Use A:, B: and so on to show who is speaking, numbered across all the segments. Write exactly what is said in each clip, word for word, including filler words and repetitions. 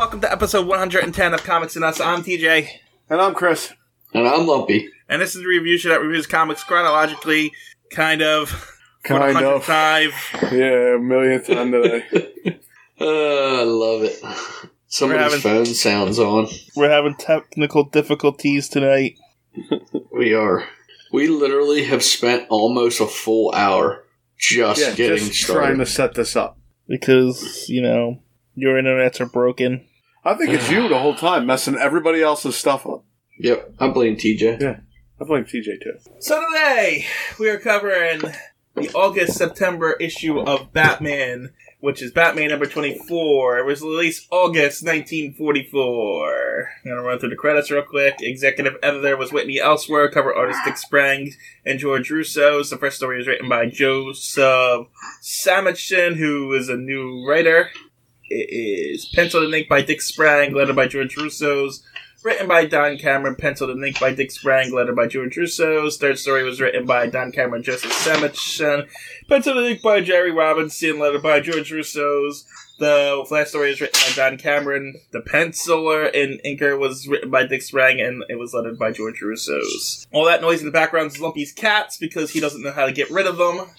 A: welcome to episode one hundred ten of Comics and Us. I'm T J.
B: And I'm Chris.
C: And I'm Lumpy.
A: And this is a review show that reviews comics chronologically, kind of,
B: kind
A: for the
B: of.
A: time.
B: Yeah, a millionth time today.
C: uh, I love it. Somebody's
A: having,
C: phone sounds on.
A: We're having technical difficulties tonight.
C: We are. We literally have spent almost a full hour just
B: yeah,
C: getting
B: just
C: started.
B: trying to set this up.
A: Because, you know, your internets are broken.
B: I think it's you the whole time, messing everybody else's stuff up.
C: Yep, I blame T J.
B: Yeah, I blame T J too.
A: So today, we are covering the August-September issue of Batman, which is Batman number twenty-four. It was released August nineteen forty-four. I'm going to run through the credits real quick. Executive editor was Whitney Ellsworth. Cover artist Dick Sprang and George Russo. The first story was written by Joseph Samachson, who is a new writer. It is penciled and inked by Dick Sprang, lettered by George Russo's. Written by Don Cameron, penciled and inked by Dick Sprang, lettered by George Russo's. Third story was written by Don Cameron, Joseph Samachson, penciled and inked by Jerry Robinson, lettered by George Russo's. The last story was written by Don Cameron. The penciler and inker was written by Dick Sprang, and it was lettered by George Russo's. All that noise in the background is Lumpy's cats, because he doesn't know how to get rid of them.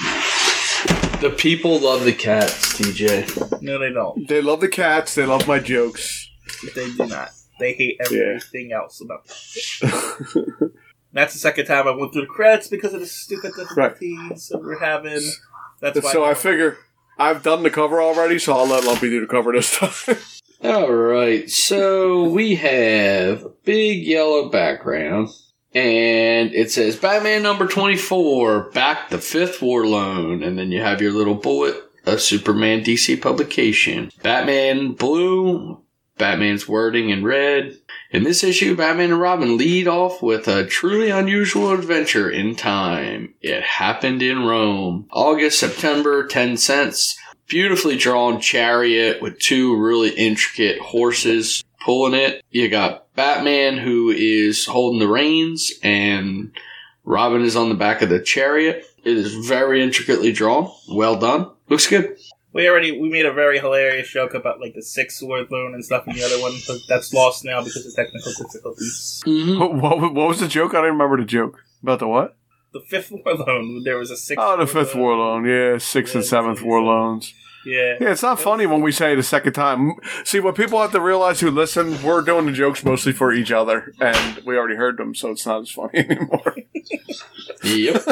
C: The people love the cats, T J.
A: No, they don't.
B: They love the cats. They love my jokes.
A: They do not. They hate everything yeah. else about it. That's the second time I went through the credits because of the stupid difficulties right. that we're having. That's why
B: so I figure I've done the cover already, so I'll let Lumpy do the cover this time.
C: Alright, so we have a big yellow background, and it says Batman number twenty-four, back the fifth war loan, and then you have your little bullet, a Superman D C publication. Batman blue, Batman's wording in red. In this issue, Batman and Robin lead off with a truly unusual adventure in time. It happened in Rome. August, September, ten cents. Beautifully drawn chariot with two really intricate horses pulling it. You got Batman, who is holding the reins, and Robin is on the back of the chariot. It is very intricately drawn. Well done. Looks good.
A: We already we made a very hilarious joke about like the sixth sword loan and stuff in the other one, but that's lost now because of technical difficulties.
C: Mm-hmm.
B: What, what, what was the joke? I don't remember the joke. About the what?
A: The fifth war loan. There was a sixth.
B: Oh, the fifth war loan. Yeah, sixth yeah, and seventh war loans.
A: Yeah.
B: Yeah, it's not funny when we say it a second time. See, what people have to realize who listen, we're doing the jokes mostly for each other, and we already heard them, so it's not as funny anymore.
C: Yep.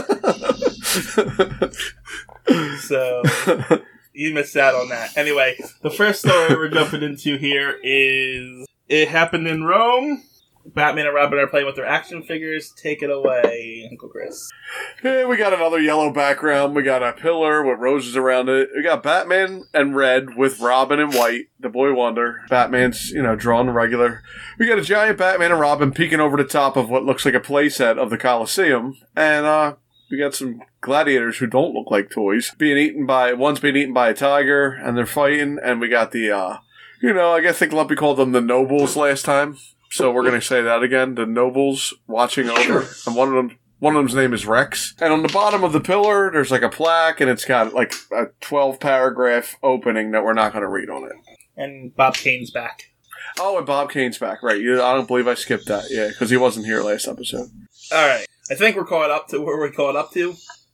A: So, you missed out on that. Anyway, the first story we're jumping into here is It Happened in Rome. Batman and Robin are playing with their action figures. Take it away, Uncle Chris.
B: Hey, we got another yellow background. We got a pillar with roses around it. We got Batman and red with Robin and white, the Boy Wonder. Batman's, you know, drawn regular. We got a giant Batman and Robin peeking over the top of what looks like a playset of the Colosseum. And, uh, we got some gladiators who don't look like toys being eaten by, one's being eaten by a tiger, and they're fighting. And we got the, uh, you know, I guess I think Lumpy called them the nobles last time. So we're going to say that again. The nobles watching over.
C: Sure.
B: And one of them, one of them's name is Rex. And on the bottom of the pillar, there's like a plaque, and it's got like a twelve paragraph opening that we're not going to read on it.
A: And Bob Kane's back.
B: Oh, and Bob Kane's back, right. You, I don't believe I skipped that. Yeah, because he wasn't here last episode.
A: All right. I think we're caught up to where we're caught up to.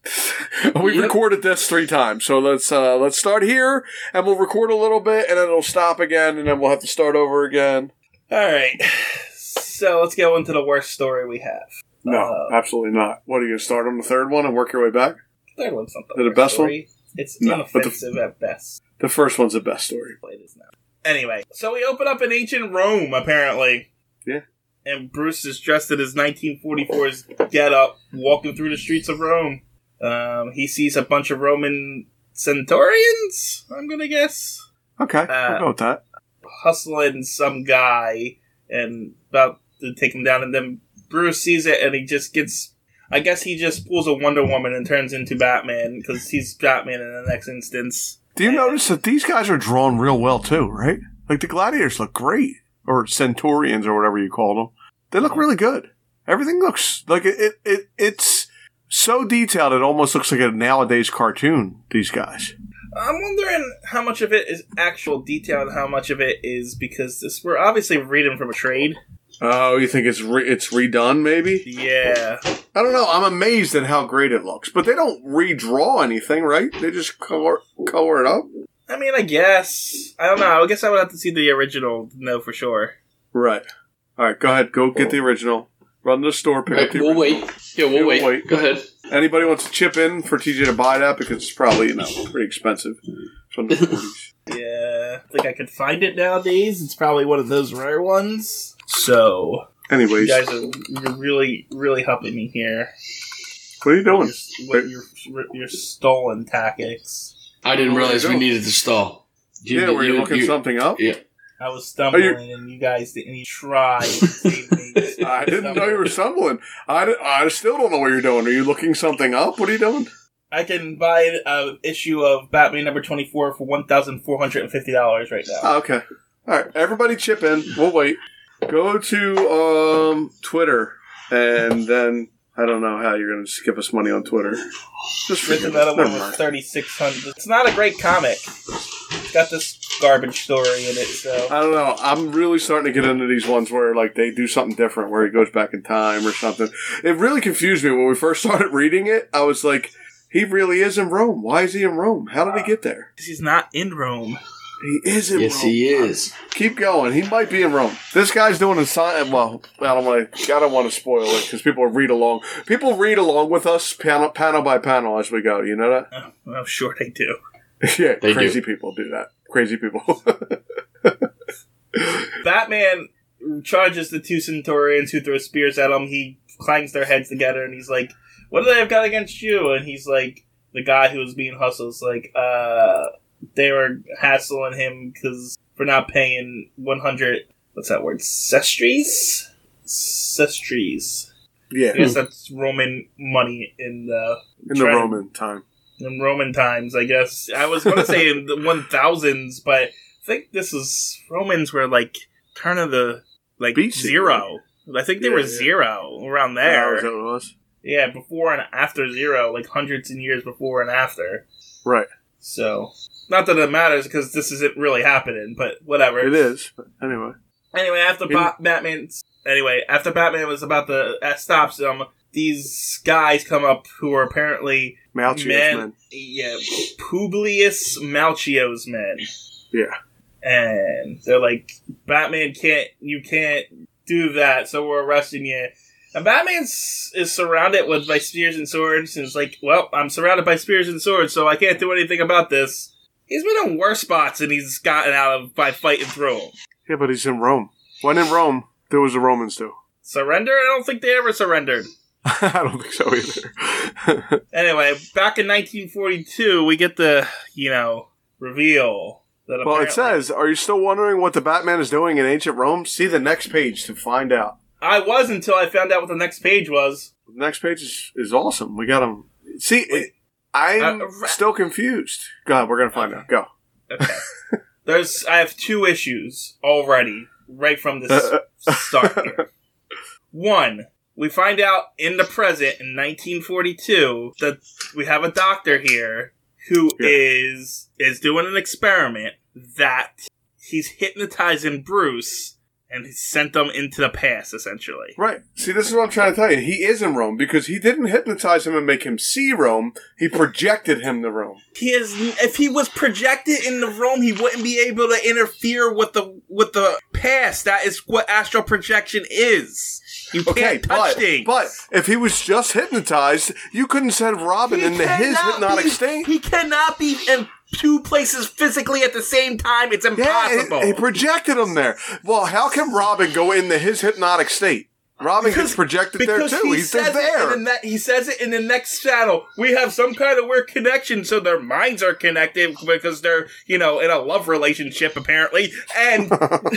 B: We've
C: Yep.
B: recorded this three times, so let's uh, let's start here, and we'll record a little bit, and then it'll stop again, and then we'll have to start over again.
A: All right. So let's go into the worst story we have.
B: No,
A: uh,
B: absolutely not. What, are you going to start on the third one and work your way back?
A: Third one's not the,
B: The
A: worst
B: best
A: story.
B: one?
A: It's
B: No, but the-
A: inoffensive at best.
B: The first one's the best story.
A: It is now. Anyway, so we open up in ancient Rome, apparently.
B: Yeah.
A: And Bruce is dressed in his nineteen forty-four's get-up, walking through the streets of Rome. Um, he sees a bunch of Roman centurions, I'm gonna guess.
B: Okay,
A: Uh,
B: I'll go with that.
A: Hustling some guy and about to take him down, and then Bruce sees it and he just gets, I guess he just pulls a Wonder Woman and turns into Batman, because he's Batman in the next instance.
B: Do you
A: and,
B: notice that these guys are drawn real well too, right? Like the gladiators look great, or centurions or whatever you call them. They look really good. Everything looks like it, it, it it's so detailed it almost looks like a nowadays cartoon, these guys.
A: I'm wondering how much of it is actual detail and how much of it is because this we're obviously reading from a trade.
B: Oh, you think it's re- it's redone, maybe?
A: Yeah.
B: I don't know. I'm amazed at how great it looks. But they don't redraw anything, right? They just color, color it up?
A: I mean, I guess. I don't know. I guess I would have to see the original to know for sure.
B: Right. All right, go ahead. Go get the original. Run to the store, pick
C: Right,
B: up the
C: we'll
B: original.
C: wait. Yeah, we'll,
B: Yeah,
C: wait.
B: we'll wait.
C: Go ahead.
B: Anybody wants to chip in for T J to buy that? Because it's probably, you know, pretty expensive. It's from the forties.
A: Yeah. I think I could find it nowadays. It's probably one of those rare ones. So...
B: Anyways.
A: You guys are you're really, really helping me here.
B: What are you doing?
A: With your, your, your stolen tactics.
C: I didn't
B: What are
C: realize
B: you
C: we
B: doing?
C: needed to stall. You,
B: Yeah, were you, looking
C: you-
B: something up?
C: Yeah.
A: I was stumbling,
B: you-
A: and you guys didn't even try to save me.
B: I didn't know you were stumbling. I, di- I still don't know what you're doing. Are you looking something up? What are you doing?
A: I can buy an issue of Batman number twenty-four for one thousand four hundred fifty dollars right now.
B: Oh, okay. All right. Everybody chip in. We'll wait. Go to um, Twitter, and then I don't know how you're going to skip us money on Twitter. Just forget
A: Written
B: it.
A: that one
B: Never
A: with
B: mind.
A: thirty-six hundred. It's not a great comic. It's got this garbage story in it, so...
B: I don't know. I'm really starting to get into these ones where like they do something different, where he goes back in time or something. It really confused me when we first started reading it. I was like, he really is in Rome. Why is he in Rome? How did he get there?
A: He's not in Rome.
B: He is in
C: Yes,
B: Rome.
C: he is.
B: Keep going. He might be in Rome. This guy's doing a sign. Well, I don't want to. I don't want to spoil it because people read along. People read along with us panel, panel by panel as we go. You know that?
A: Oh, well, sure they do.
B: Yeah,
C: They
B: crazy
C: do.
B: people do that. Crazy people.
A: Batman charges the two Centaurians who throw spears at him. He clangs their heads together, and he's like, "What do they have got against you?" And he's like, the guy who was being hustled is like, uh, they were hassling him because for not paying one hundred, what's that word? Sestries? Sestries.
B: yeah,
A: I guess that's Roman money in the...
B: in the
A: trend-
B: Roman time.
A: In Roman times, I guess. I was going to say in the one thousands, but I think this is... Romans were like, turn of the... Like,
B: B C.
A: zero. I think they
B: Yeah,
A: were
B: yeah.
A: zero around
B: Oh,
A: there.
B: is that what it was?
A: Yeah, before and after zero, like hundreds and years before and after.
B: Right.
A: So, not that it matters because this isn't really happening, but whatever.
B: It is. But anyway.
A: Anyway, after
B: It-
A: ba- Batman, anyway, after Batman was about to uh, stop them, these guys come up who are apparently
B: Malchius
A: men,
B: men.
A: yeah, Publius Malchio's men,
B: Yeah.
A: and they're like, Batman can't, you can't do that, so we're arresting you. And Batman is surrounded with by spears and swords, and it's like, well, I'm surrounded by spears and swords, so I can't do anything about this. He's been in worse spots than he's gotten out of by fighting through them.
B: Yeah, but he's in Rome. When in Rome, there was the Romans do.
A: Surrender? I don't think they ever surrendered.
B: I don't think so either.
A: Anyway, back in nineteen forty-two, we get the, you know, reveal that
B: Well, it
A: apparently-
B: says, are you still wondering what the Batman is doing in ancient Rome? See the next page to find out.
A: I was until I found out what the next page was.
B: The next page is, is awesome. We got him. See, it, I'm
A: Uh, ra-
B: still confused. Go ahead, we're going to find
A: Okay.
B: out. Go.
A: Okay. There's, I have two issues already, right from this start here. One, we find out in the present, in nineteen forty-two, that we have a doctor here who
B: Yeah.
A: is is doing an experiment that he's hypnotizing Bruce and he sent them into the past, essentially.
B: Right. See, this is what I'm trying to tell you. He is in Rome because he didn't hypnotize him and make him see Rome. He projected him to Rome.
A: He is, if he was projected in the Rome, he wouldn't be able to interfere with the with the past. That is what astral projection is. You
B: Okay,
A: can't touch
B: but,
A: things.
B: but if he was just hypnotized, you couldn't send Robin
A: He
B: into his
A: cannot
B: hypnotic
A: be-
B: state.
A: He cannot be in two places physically at the same time. It's
B: Yeah,
A: impossible.
B: he, he projected him there. Well, how can Robin go into his hypnotic state? Robin
A: Because-
B: gets projected there
A: because
B: too.
A: he
B: He's
A: says
B: just there.
A: it in the ne- he says it in the next channel. We have some kind of weird connection, so their minds are connected because they're, you know, in a love relationship apparently, and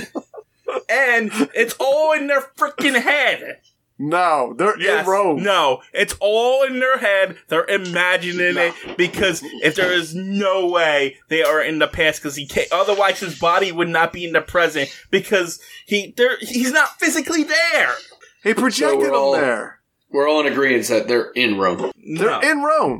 A: and it's all in their freaking head.
B: No, they're
A: Yes.
B: in Rome.
A: No, it's all in their head. They're imagining
B: No.
A: it because if there is no way they are in the past, because he can't. Otherwise, his body would not be in the present because he there he's not physically there.
B: He projected
C: So we're all-
B: him there.
C: We're all in agreement that they're in Rome.
B: They're
A: No.
B: in Rome.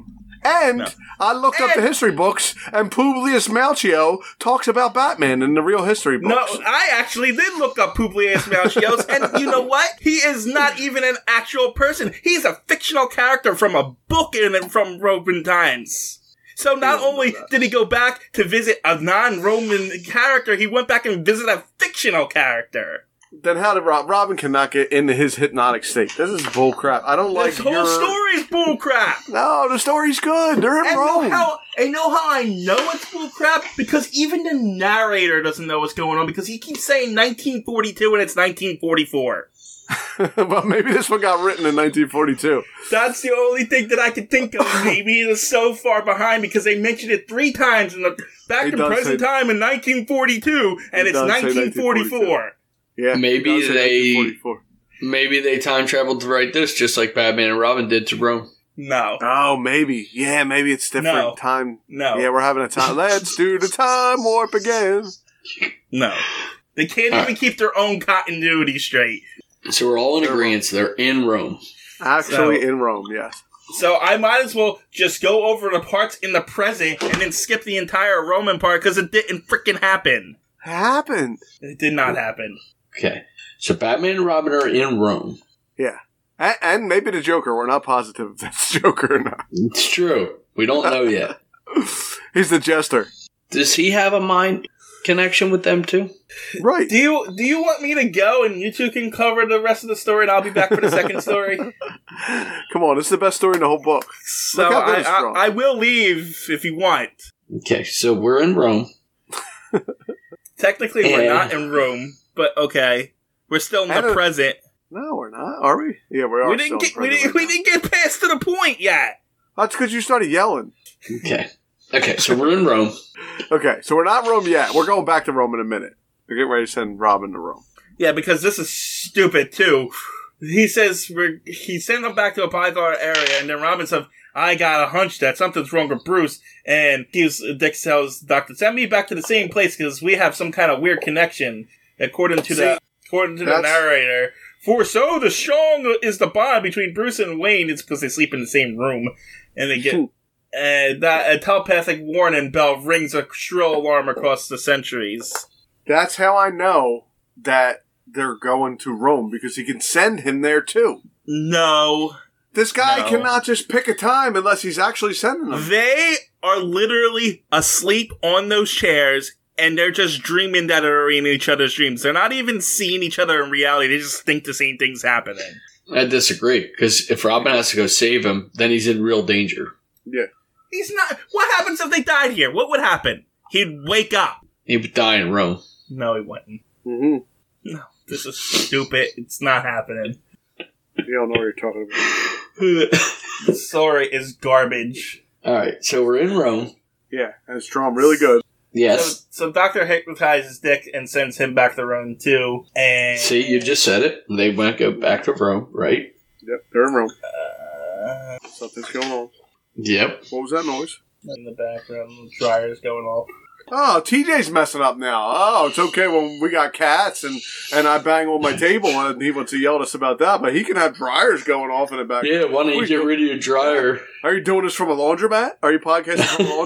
B: And
A: No.
B: I looked up the
A: And-
B: history books, and Publius Malchio talks about Batman in the real history
A: No,
B: books.
A: I actually did look up Publius Malchios, and you know what? He is not even an actual person. He's a fictional character from a book in from Roman times. So not only did he go back to visit a non-Roman character, he went back and visited a fictional character.
B: Then how did Rob- Robin cannot get into his hypnotic state? This is bull crap. I don't like
A: This whole
B: your...
A: story's bullcrap.
B: No, the story's good. They're in
A: And
B: Rome.
A: know how and know how I know it's bullcrap? Because even the narrator doesn't know what's going on because he keeps saying nineteen forty-two and it's nineteen forty-four.
B: Well, maybe this one got written in nineteen forty-two.
A: That's the only thing that I can think of. Maybe it's so far behind because they mentioned it three times in the back
B: He
A: to
B: does
A: present
B: say-
A: time in nineteen forty-two, and
B: He
A: it's
B: does say
A: nineteen forty-four.
B: Yeah,
C: Maybe
B: he does say
C: they-
B: nineteen forty-four.
C: Maybe they time traveled to write this, just like Batman and Robin did to Rome.
A: No,
B: Oh, maybe. Yeah, maybe it's different
A: No.
B: time.
A: no,
B: Yeah, we're having a time. Let's do the time warp again.
A: no. They can't
C: All
A: even
C: right.
A: keep their own continuity straight.
C: So we're all in
B: They're
C: agreement. They're in Rome.
B: Actually,
A: So-
B: in Rome, yes.
A: So I might as well just go over the parts in the present and then skip the entire Roman part because it didn't freaking happen.
B: Happened.
A: It did not happen.
C: Okay. So Batman and Robin are in Rome.
B: Yeah. And, and maybe the Joker. We're not positive if that's Joker or not.
C: It's true. We don't know yet.
B: He's the jester.
C: Does he have a mind connection with them too?
B: Right.
A: Do you do you want me to go and you two can cover the rest of the story and I'll be back for the second story?
B: Come on, this is the best story in the whole book.
A: So
B: Look how good
A: I,
B: it's drawn.
A: I, I will leave if you want.
C: Okay, so we're in Rome.
A: Technically, we're
C: And-
A: not in Rome, but okay, we're still in the
B: And a-
A: present.
B: No, we're not. Are we? Yeah, we are.
A: We didn't
B: still
A: get we
B: in
A: didn't,
B: front
A: we
B: of it.
A: didn't get past to the point yet.
B: That's because you started yelling.
C: Okay. Okay, so we're in Rome.
B: Okay, so we're not in Rome yet. We're going back to Rome in a minute. We're getting ready to send Robin to Rome.
A: Yeah, because this is stupid too. He says we're, he sent them back to a Python area, and then Robin says, "I got a hunch that something's wrong with Bruce." And gives Dick tells Doctor, "Send me back to the same place because we have some kind of weird connection." According to
B: See,
A: the according to the
B: that's-
A: narrator, for so the strong is the bond between Bruce and Wayne. It's because they sleep in the same room, and they get. And that a telepathic warning bell rings a shrill alarm across the centuries.
B: That's how I know that they're going to Rome, because he can send him there too.
A: No.
B: This guy
A: No.
B: cannot just pick a time unless he's actually sending them.
A: They are literally asleep on those chairs, and they're just dreaming that they're in each other's dreams. They're not even seeing each other in reality. They just think the same thing's happening.
C: I disagree, because if Robin has to go save him, then he's in real danger.
B: Yeah.
A: He's not. What happens if they died here? What would happen? He'd wake up.
C: He would die in Rome.
A: No, he wouldn't.
B: Mm-hmm.
A: No, this is stupid. It's not happening.
B: You don't know what you're talking about.
A: The story is garbage.
C: Alright, so we're in Rome.
B: Yeah, and it's drawn really good.
C: Yes.
A: So, so Doctor hypnotizes Dick and sends him back to Rome too. And
C: See, you just said it. They went go back to Rome, right?
B: Yep, they're in Rome.
A: uh,
B: Something's going on.
C: Yep.
B: What was that noise?
A: in the background, the dryer's going off.
B: Oh, T J's messing up now. Oh, it's okay when we got cats and, and I bang on my table and he wants to yell at us about that, but he can have dryers going off in the back.
C: Yeah, why don't you
B: Wait,
C: get rid of your dryer?
B: Are you doing this from a laundromat? Are you podcasting from a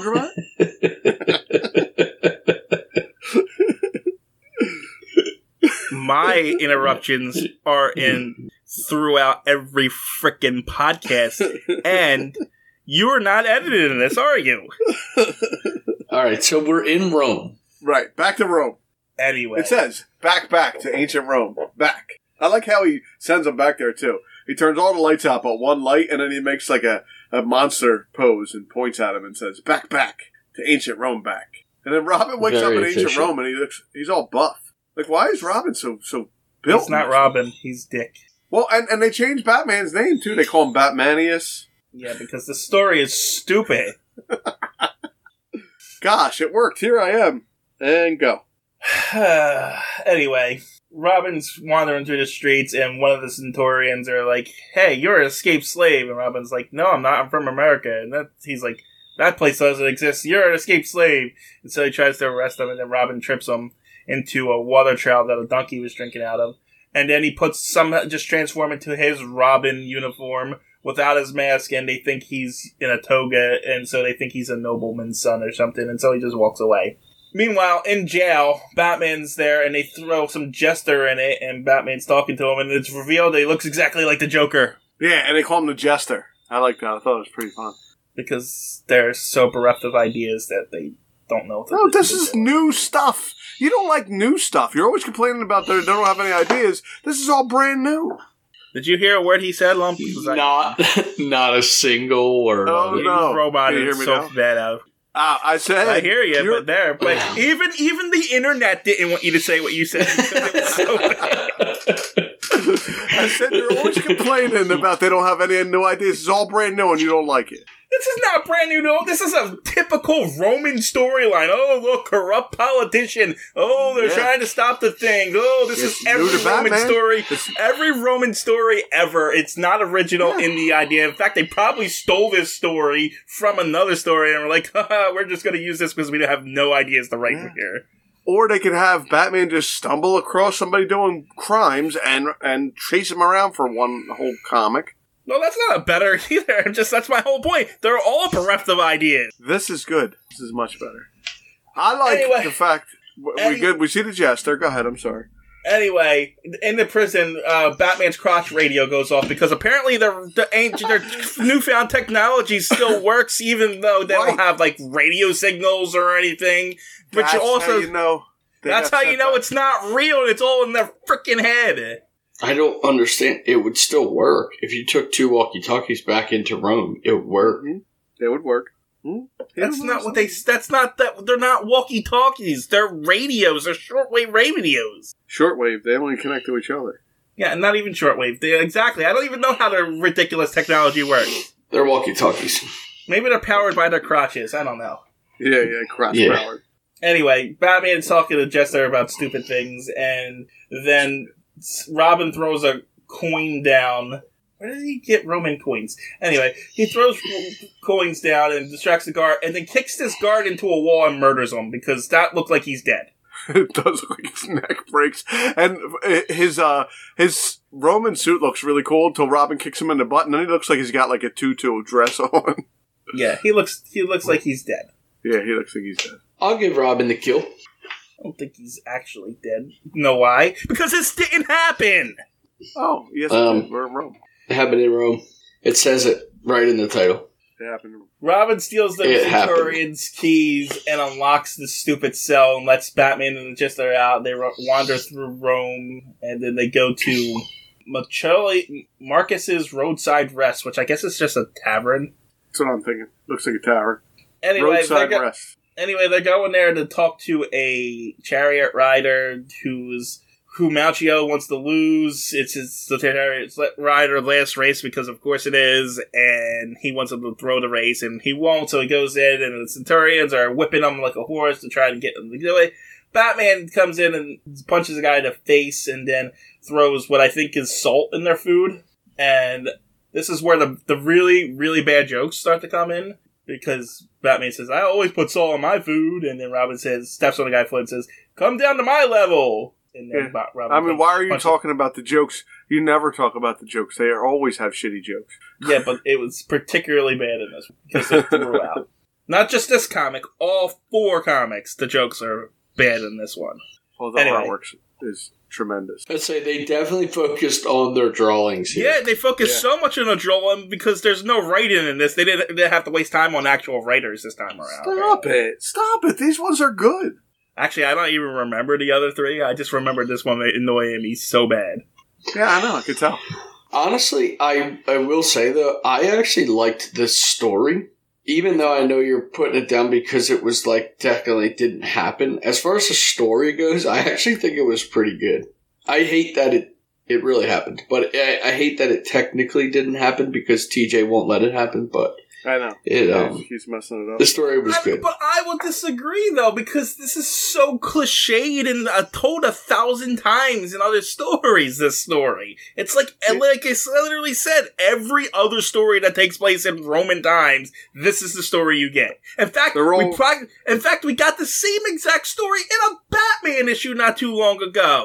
B: laundromat?
A: My interruptions are in throughout every frickin' podcast, and you're not editing this, are you?
C: Alright, so we're in Rome.
B: Right, back to Rome.
A: Anyway.
B: It says, back, back to ancient Rome. Back. I like how he sends them back there, too. He turns all the lights out but one light, and then he makes like a, a monster pose and points at him and says, back, back to ancient Rome, back. And then Robin wakes
C: Very
B: up in ancient
C: efficient.
B: Rome, and he looks, he's all buff. Like, why is Robin so so built?
A: It's not Robin, he's Dick.
B: Well, and, and they changed Batman's name, too. They call him Batmanius.
A: Yeah, because the story is stupid.
B: Gosh, it worked. Here I am. And go.
A: Anyway, Robin's wandering through the streets, and one of the Centaurians are like, "Hey, you're an escaped slave." And Robin's like, "No, I'm not. I'm from America." And that he's like, "That place doesn't exist. You're an escaped slave." And so he tries to arrest him, and then Robin trips him into a water trough that a donkey was drinking out of. And then he puts some, just transform into his Robin uniform, without his mask, and they think he's in a toga, and so they think he's a nobleman's son or something, and so he just walks away. Meanwhile, in jail, Batman's there, and they throw some jester in it, and Batman's talking to him, and it's revealed that he looks exactly like the Joker.
B: Yeah, and they call him the Jester. I like that. I thought it was pretty fun.
A: Because they're so bereft of ideas that they don't know.
B: No, this is new stuff. You don't like new stuff. You're always complaining about they don't have any ideas. This is all brand new.
A: Did you hear a word he said, Lump?
C: Not, not a single word.
B: Oh, no.
A: Robot
B: Can you
A: is
B: hear me
A: so
B: now?
A: bad out.
B: Uh, I said...
A: I hear you,
B: you're-
A: but there. But even even the internet didn't want you to say what you said. It was so bad.
B: I said you're always complaining about they don't have any new ideas. It's all brand new and you don't like it.
A: This is not brand new, though. This is a typical Roman storyline. Oh, look, corrupt politician. Oh, they're
B: Yeah.
A: trying to stop the thing. Oh, this
B: It's
A: is every
B: new to
A: Roman
B: Batman.
A: story.
B: It's-
A: Every Roman story ever. It's not original
B: Yeah.
A: in the idea. In fact, they probably stole this story from another story and were like, haha, we're just going to use this because we have no ideas to write
B: Yeah.
A: here.
B: Or they could have Batman just stumble across somebody doing crimes and and chase him around for one whole comic.
A: No, that's not better either. Just that's my whole point. They're all bereft of ideas.
B: This is good. This is much better. I like
A: Anyway.
B: the fact we
A: Any-
B: good. We see the Jester. Go ahead. I'm sorry.
A: Anyway, in the prison, uh, Batman's crotch radio goes off because apparently their the ancient, their newfound technology still works, even though they
B: Right.
A: don't have like radio signals or anything. Which
B: That's
A: also,
B: how you know. they
A: that's
B: got
A: how you
B: set
A: know
B: back.
A: it's not real. And it's all in their freaking head.
C: I don't understand. It would still work. If you took two walkie-talkies back into Rome, it would work.
B: Mhm. It would work. Hmm?
A: That's
B: Yeah,
A: not what they. That's not that. They're not walkie talkies. They're radios. They're shortwave radios.
B: Shortwave. They only connect to each other.
A: Yeah, and not even shortwave. They, exactly. I don't even know how their ridiculous technology works.
C: They're walkie-talkies.
A: Maybe they're powered by their crotches. I don't know.
B: Yeah, yeah. Cross
C: Yeah.
B: powered.
A: Anyway, Batman is talking to Jester about stupid things, and then Robin throws a coin down. Where did he get Roman coins? Anyway, he throws coins down and distracts the guard, and then kicks this guard into a wall and murders him, because that looked like he's dead.
B: It does look like his neck breaks, and his uh his Roman suit looks really cool until Robin kicks him in the butt, and then he looks like he's got like a tutu dress on.
A: Yeah, he looks he looks like he's dead.
B: Yeah, he looks like he's dead.
C: I'll give Robin the kill.
A: I don't think he's actually dead. You know why? Because this didn't happen!
B: Oh, yes,
C: Um,
B: it did. We're in Rome.
C: It happened in Rome. It says it right in the title.
B: It happened. in Rome.
A: Robin steals the
C: It happened.
A: Centurion's keys and unlocks the stupid cell and lets Batman and the Jester out. They ro- wander through Rome, and then they go to Marcelli- Marcus's Roadside Rest, which I guess is just a tavern.
B: That's what I'm thinking. Looks like a tower.
A: Anyway, they're,
B: Roadside
A: go-
B: rest.
A: anyway, they're going there to talk to a chariot rider who's who Malchio wants to lose. It's his the chariot rider last race because of course it is, and he wants him to throw the race, and he won't, so he goes in, and the Centurions are whipping him like a horse to try to get him to do it. Batman comes in and punches a guy in the face, and then throws what I think is salt in their food, and this is where the the really, really bad jokes start to come in. Because Batman says, I always put salt on my food. And then Robin says, steps on the guy's foot and says, come down to my level. And then
B: Yeah.
A: Ba- Robin
B: I mean, why are you
A: punches-
B: talking about the jokes? You never talk about the jokes. They are always have shitty jokes.
A: Yeah, but it was particularly bad in this because they threw out. Not just this comic, all four comics, the jokes are bad in this one.
B: Well, the
A: Anyway.
B: artwork is tremendous.
C: I'd say they definitely focused on their drawings here.
A: Yeah, they focus
B: Yeah.
A: so much on the drawing because there's no writing in this. They didn't, they didn't have to waste time on actual writers this time around.
B: Stop it. Stop it. These ones are good.
A: Actually, I don't even remember the other three. I just remember this one annoying me so bad.
B: Yeah, I know. I could tell.
C: Honestly, I I will say though, I actually liked this story, even though I know you're putting it down because it was like technically didn't happen. As far as the story goes, I actually think it was pretty good. I hate that it it really happened, but I, I hate that it technically didn't happen because T J won't let it happen. But
B: I know.
C: it
B: Yeah,
C: um
B: he's messing it up.
C: the story was
A: I,
C: good.
A: but I will disagree, though, because this is so cliched and uh, told a thousand times in other stories, this story. It's like, and like I s- literally said, every other story that takes place in Roman times, this is the story you get. In fact,
B: They're all-
A: we pro- in fact, we got the same exact story in a Batman issue not too long ago.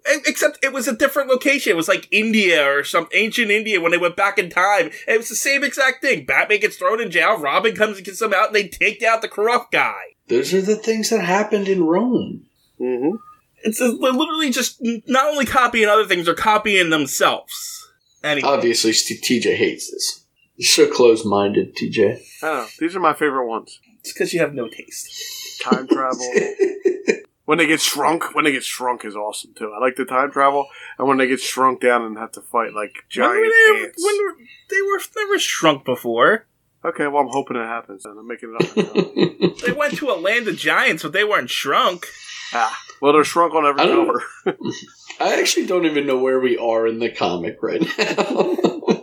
A: Except it was a different location. It was like India or some ancient India when they went back in time. It was the same exact thing. Batman gets thrown in jail, Robin comes and gets him out, and they take out the corrupt guy.
C: Those are the things that happened in Rome.
B: Mm-hmm.
A: It's a, they're literally just not only copying other things, they're copying themselves. Anyway.
C: Obviously, T J hates this. You're so close-minded, T J.
B: I don't know. These are my favorite ones.
A: It's because you have no taste.
B: Time travel. When they get shrunk, when they get shrunk is awesome too. I like the time travel, and when they get shrunk down and have to fight like giant
A: when were they,
B: ants.
A: When were, they were never shrunk before.
B: Okay, well I'm hoping it happens, and I'm making it up.
A: They went to a land of giants, but they weren't shrunk.
B: Ah, well they're shrunk on every cover.
C: I actually don't even know where we are in the comic right now.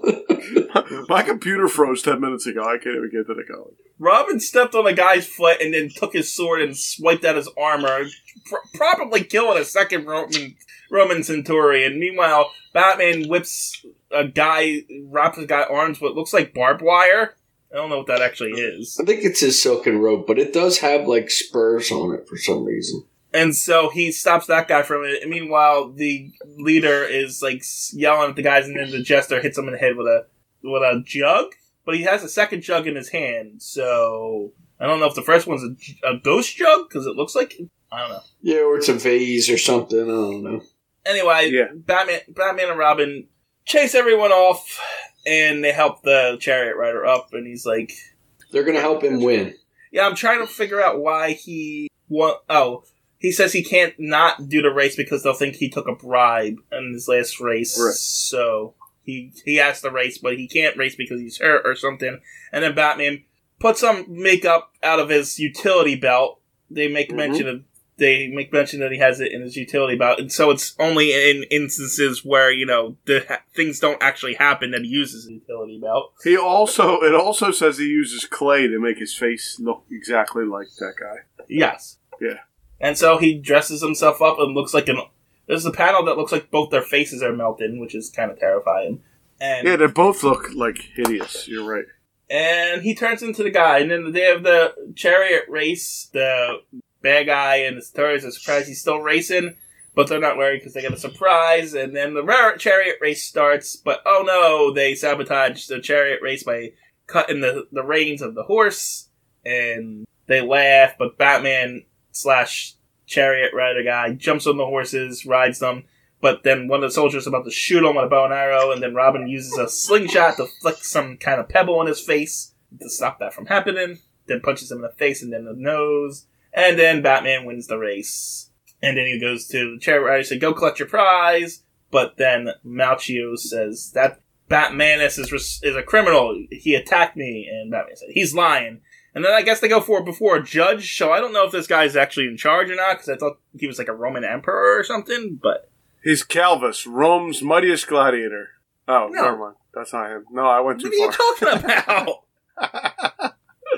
B: My computer froze ten minutes ago. I can't even get to the comic.
A: Robin stepped on a guy's foot and then took his sword and swiped out his armor, pr- probably killing a second Roman Roman centurion. Meanwhile, Batman whips a guy, wraps a guy's arms with what looks like barbed wire. I don't know what that actually is.
C: I think it's his silken robe, but it does have like spurs on it for some reason.
A: And so he stops that guy from it. And meanwhile, the leader is like yelling at the guys, and then the jester hits him in the head with a with a jug. But he has a second jug in his hand, so I don't know if the first one's a, a ghost jug because it looks like I don't know.
C: Yeah, or it's a vase or something. I don't know.
A: Anyway,
B: yeah.
A: Batman, Batman and Robin chase everyone off, and they help the chariot rider up. And he's like,
C: "They're going to help him win."
A: Yeah, I'm trying to figure out why he want. Oh. He says he can't not do the race because they'll think he took a bribe in his last race.
B: Right.
A: So he he has to race, but he can't race because he's hurt or something. And then Batman puts some makeup out of his utility belt. They make mm-hmm. mention of they make mention that he has it in his utility belt, and so it's only in instances where you know the ha- things don't actually happen that he uses his utility belt.
B: He also it also says he uses clay to make his face look exactly like that guy.
A: Yes.
B: Yeah.
A: And so he dresses himself up and looks like an... There's a panel that looks like both their faces are melted, which is kind of terrifying. And
B: yeah, they both look, like, hideous. You're right.
A: And he turns into the guy. And then the day of the chariot race, the bad guy and the Centaurians are surprised he's still racing, but they're not worried because they get a surprise. And then the chariot race starts, but oh no, they sabotage the chariot race by cutting the, the reins of the horse. And they laugh, but Batman... slash chariot rider guy jumps on the horses, rides them, but then one of the soldiers is about to shoot him with a bow and arrow, and then Robin uses a slingshot to flick some kind of pebble in his face to stop that from happening, then punches him in the face and then the nose, and then Batman wins the race. And then he goes to the chariot rider and says, go collect your prize, but then Malchio says, that Batmanus is, is a criminal, he attacked me, and Batman said, he's lying. And then I guess they go for it before a judge, so I don't know if this guy's actually in charge or not, because I thought he was like a Roman emperor or something, but...
B: He's Calvus, Rome's mightiest gladiator. Oh,
A: no.
B: Never mind. That's not him. No, I went too
A: far. What are you talking about?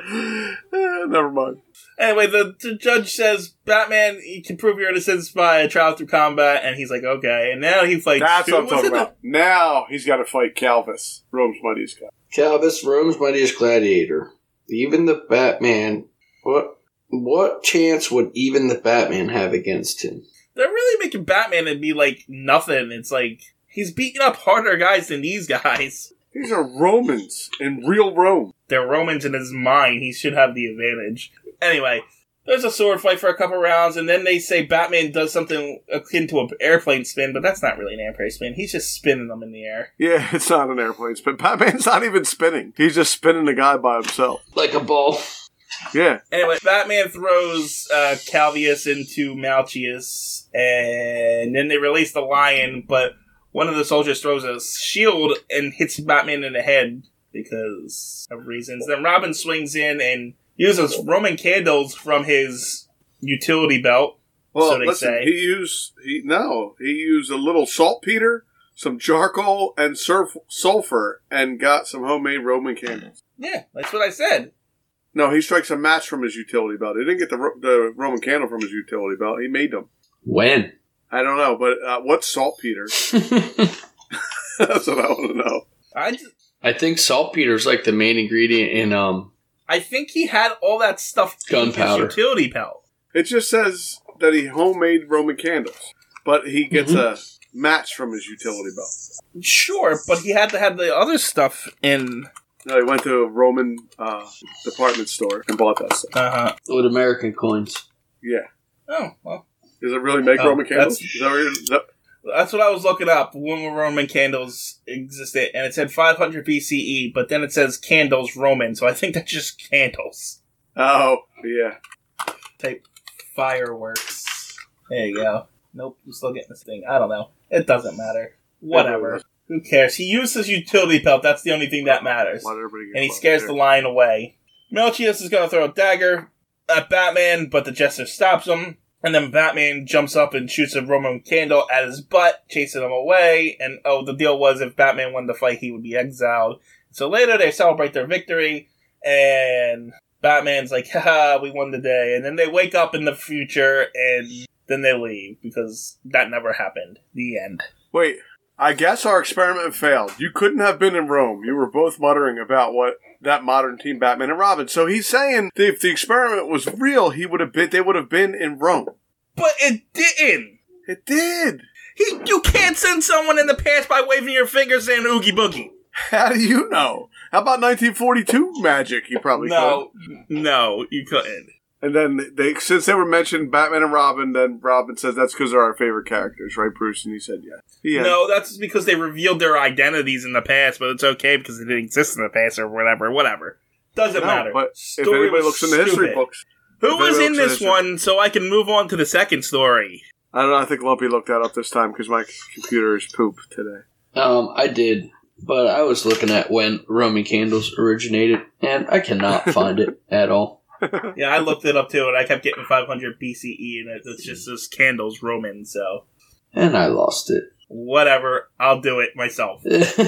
B: eh, never mind.
A: Anyway, the, the judge says, Batman, you can prove your innocence by a trial through combat, and he's like, okay. And now he fights...
B: That's
A: two,
B: what I'm talking about.
A: The...
B: Now he's got to fight Calvus, Rome's mightiest gladiator.
C: Calvus, Rome's mightiest gladiator. Even the Batman, what what chance would even the Batman have against him?
A: They're really making Batman to be like nothing. It's like, he's beating up harder guys than these guys.
B: These are Romans in real Rome.
A: They're Romans in his mind. He should have the advantage. Anyway, there's a sword fight for a couple rounds, and then they say Batman does something akin to an airplane spin, but that's not really an airplane spin. He's just spinning them in the air.
B: Yeah, it's not an airplane spin. Batman's not even spinning. He's just spinning the guy by himself.
C: Like a ball.
B: Yeah.
A: Anyway, Batman throws uh, Calvius into Malchius, and then they release the lion, but one of the soldiers throws a shield and hits Batman in the head because of reasons. Then Robin swings in and uses Roman candles from his utility belt,
B: well,
A: so they
B: listen,
A: say.
B: He used, he, no, he used a little saltpeter, some charcoal, and surf, sulfur, and got some homemade Roman candles.
A: Yeah, that's what I said.
B: No, he strikes a match from his utility belt. He didn't get the the Roman candle from his utility belt. He made them.
C: When?
B: I don't know, but uh, what's saltpeter? That's what I want to know.
A: I, just,
C: I think saltpeter's like the main ingredient in um.
A: I think he had all that stuff in his
C: gunpowder
A: utility belt.
B: It just says that he homemade Roman candles. but he gets
C: Mhm.
B: a match from his utility belt.
A: Sure, but he had to have the other stuff in.
B: No, he went to a Roman uh, department store and bought that stuff.
A: Uh huh.
C: With American coins.
B: Yeah.
A: Oh well,
B: Does it really make
A: Oh,
B: Roman candles?
A: that's-
B: Is that what you're, is that,
A: that's what I was looking up when Roman candles existed, and it said five hundred B C E, but then it says candles Roman, so I think that's just candles.
B: oh, yeah.
A: Type fireworks. There you go. Nope, I'm still getting this thing. I don't know. It doesn't matter. Whatever. Who cares? He used his utility belt. That's the only thing that matters.
B: Let everybody get
A: And he
B: close.
A: scares
B: There.
A: the lion away. Melchius is going to throw a dagger at Batman, but the Jester stops him. And then Batman jumps up and shoots a Roman candle at his butt, chasing him away. And, oh, the deal was if Batman won the fight, he would be exiled. So later they celebrate their victory, and Batman's like, haha, we won the day. And then they wake up in the future, and then they leave, because that never happened. The end.
B: Wait, I guess our experiment failed. You couldn't have been in Rome. You were both muttering about what that modern team Batman and Robin. So he's saying that if the experiment was real, he would have been. They would have been in Rome.
A: But it didn't!
B: It did.
A: He, you can't send someone in the past by waving your finger saying oogie boogie.
B: How do you know? How about nineteen forty-two magic? You probably
A: No, no, you couldn't.
B: could. And then they, since they were mentioned, Batman and Robin, then Robin says that's because they're our favorite characters, right, Bruce? And he said, yeah. Yeah.
A: No, that's because they revealed their identities in the past, but it's okay because they didn't exist in the past or whatever, whatever. Doesn't
B: No,
A: matter.
B: but
A: Story
B: if anybody
A: was
B: looks in the history
A: stupid.
B: books,
A: Who
B: if
A: was
B: anybody
A: in
B: looks in
A: this
B: history-
A: one so I can move on to the second story?
B: I don't know. I think Lumpy looked that up this time because my computer is poop today.
C: Um, I did, but I was looking at when Roman candles originated, and I cannot find it at all.
A: Yeah, I looked it up too, and I kept getting five hundred B C E, and it- it's just this candles Roman, so
C: And I lost it.
A: whatever. I'll do it myself.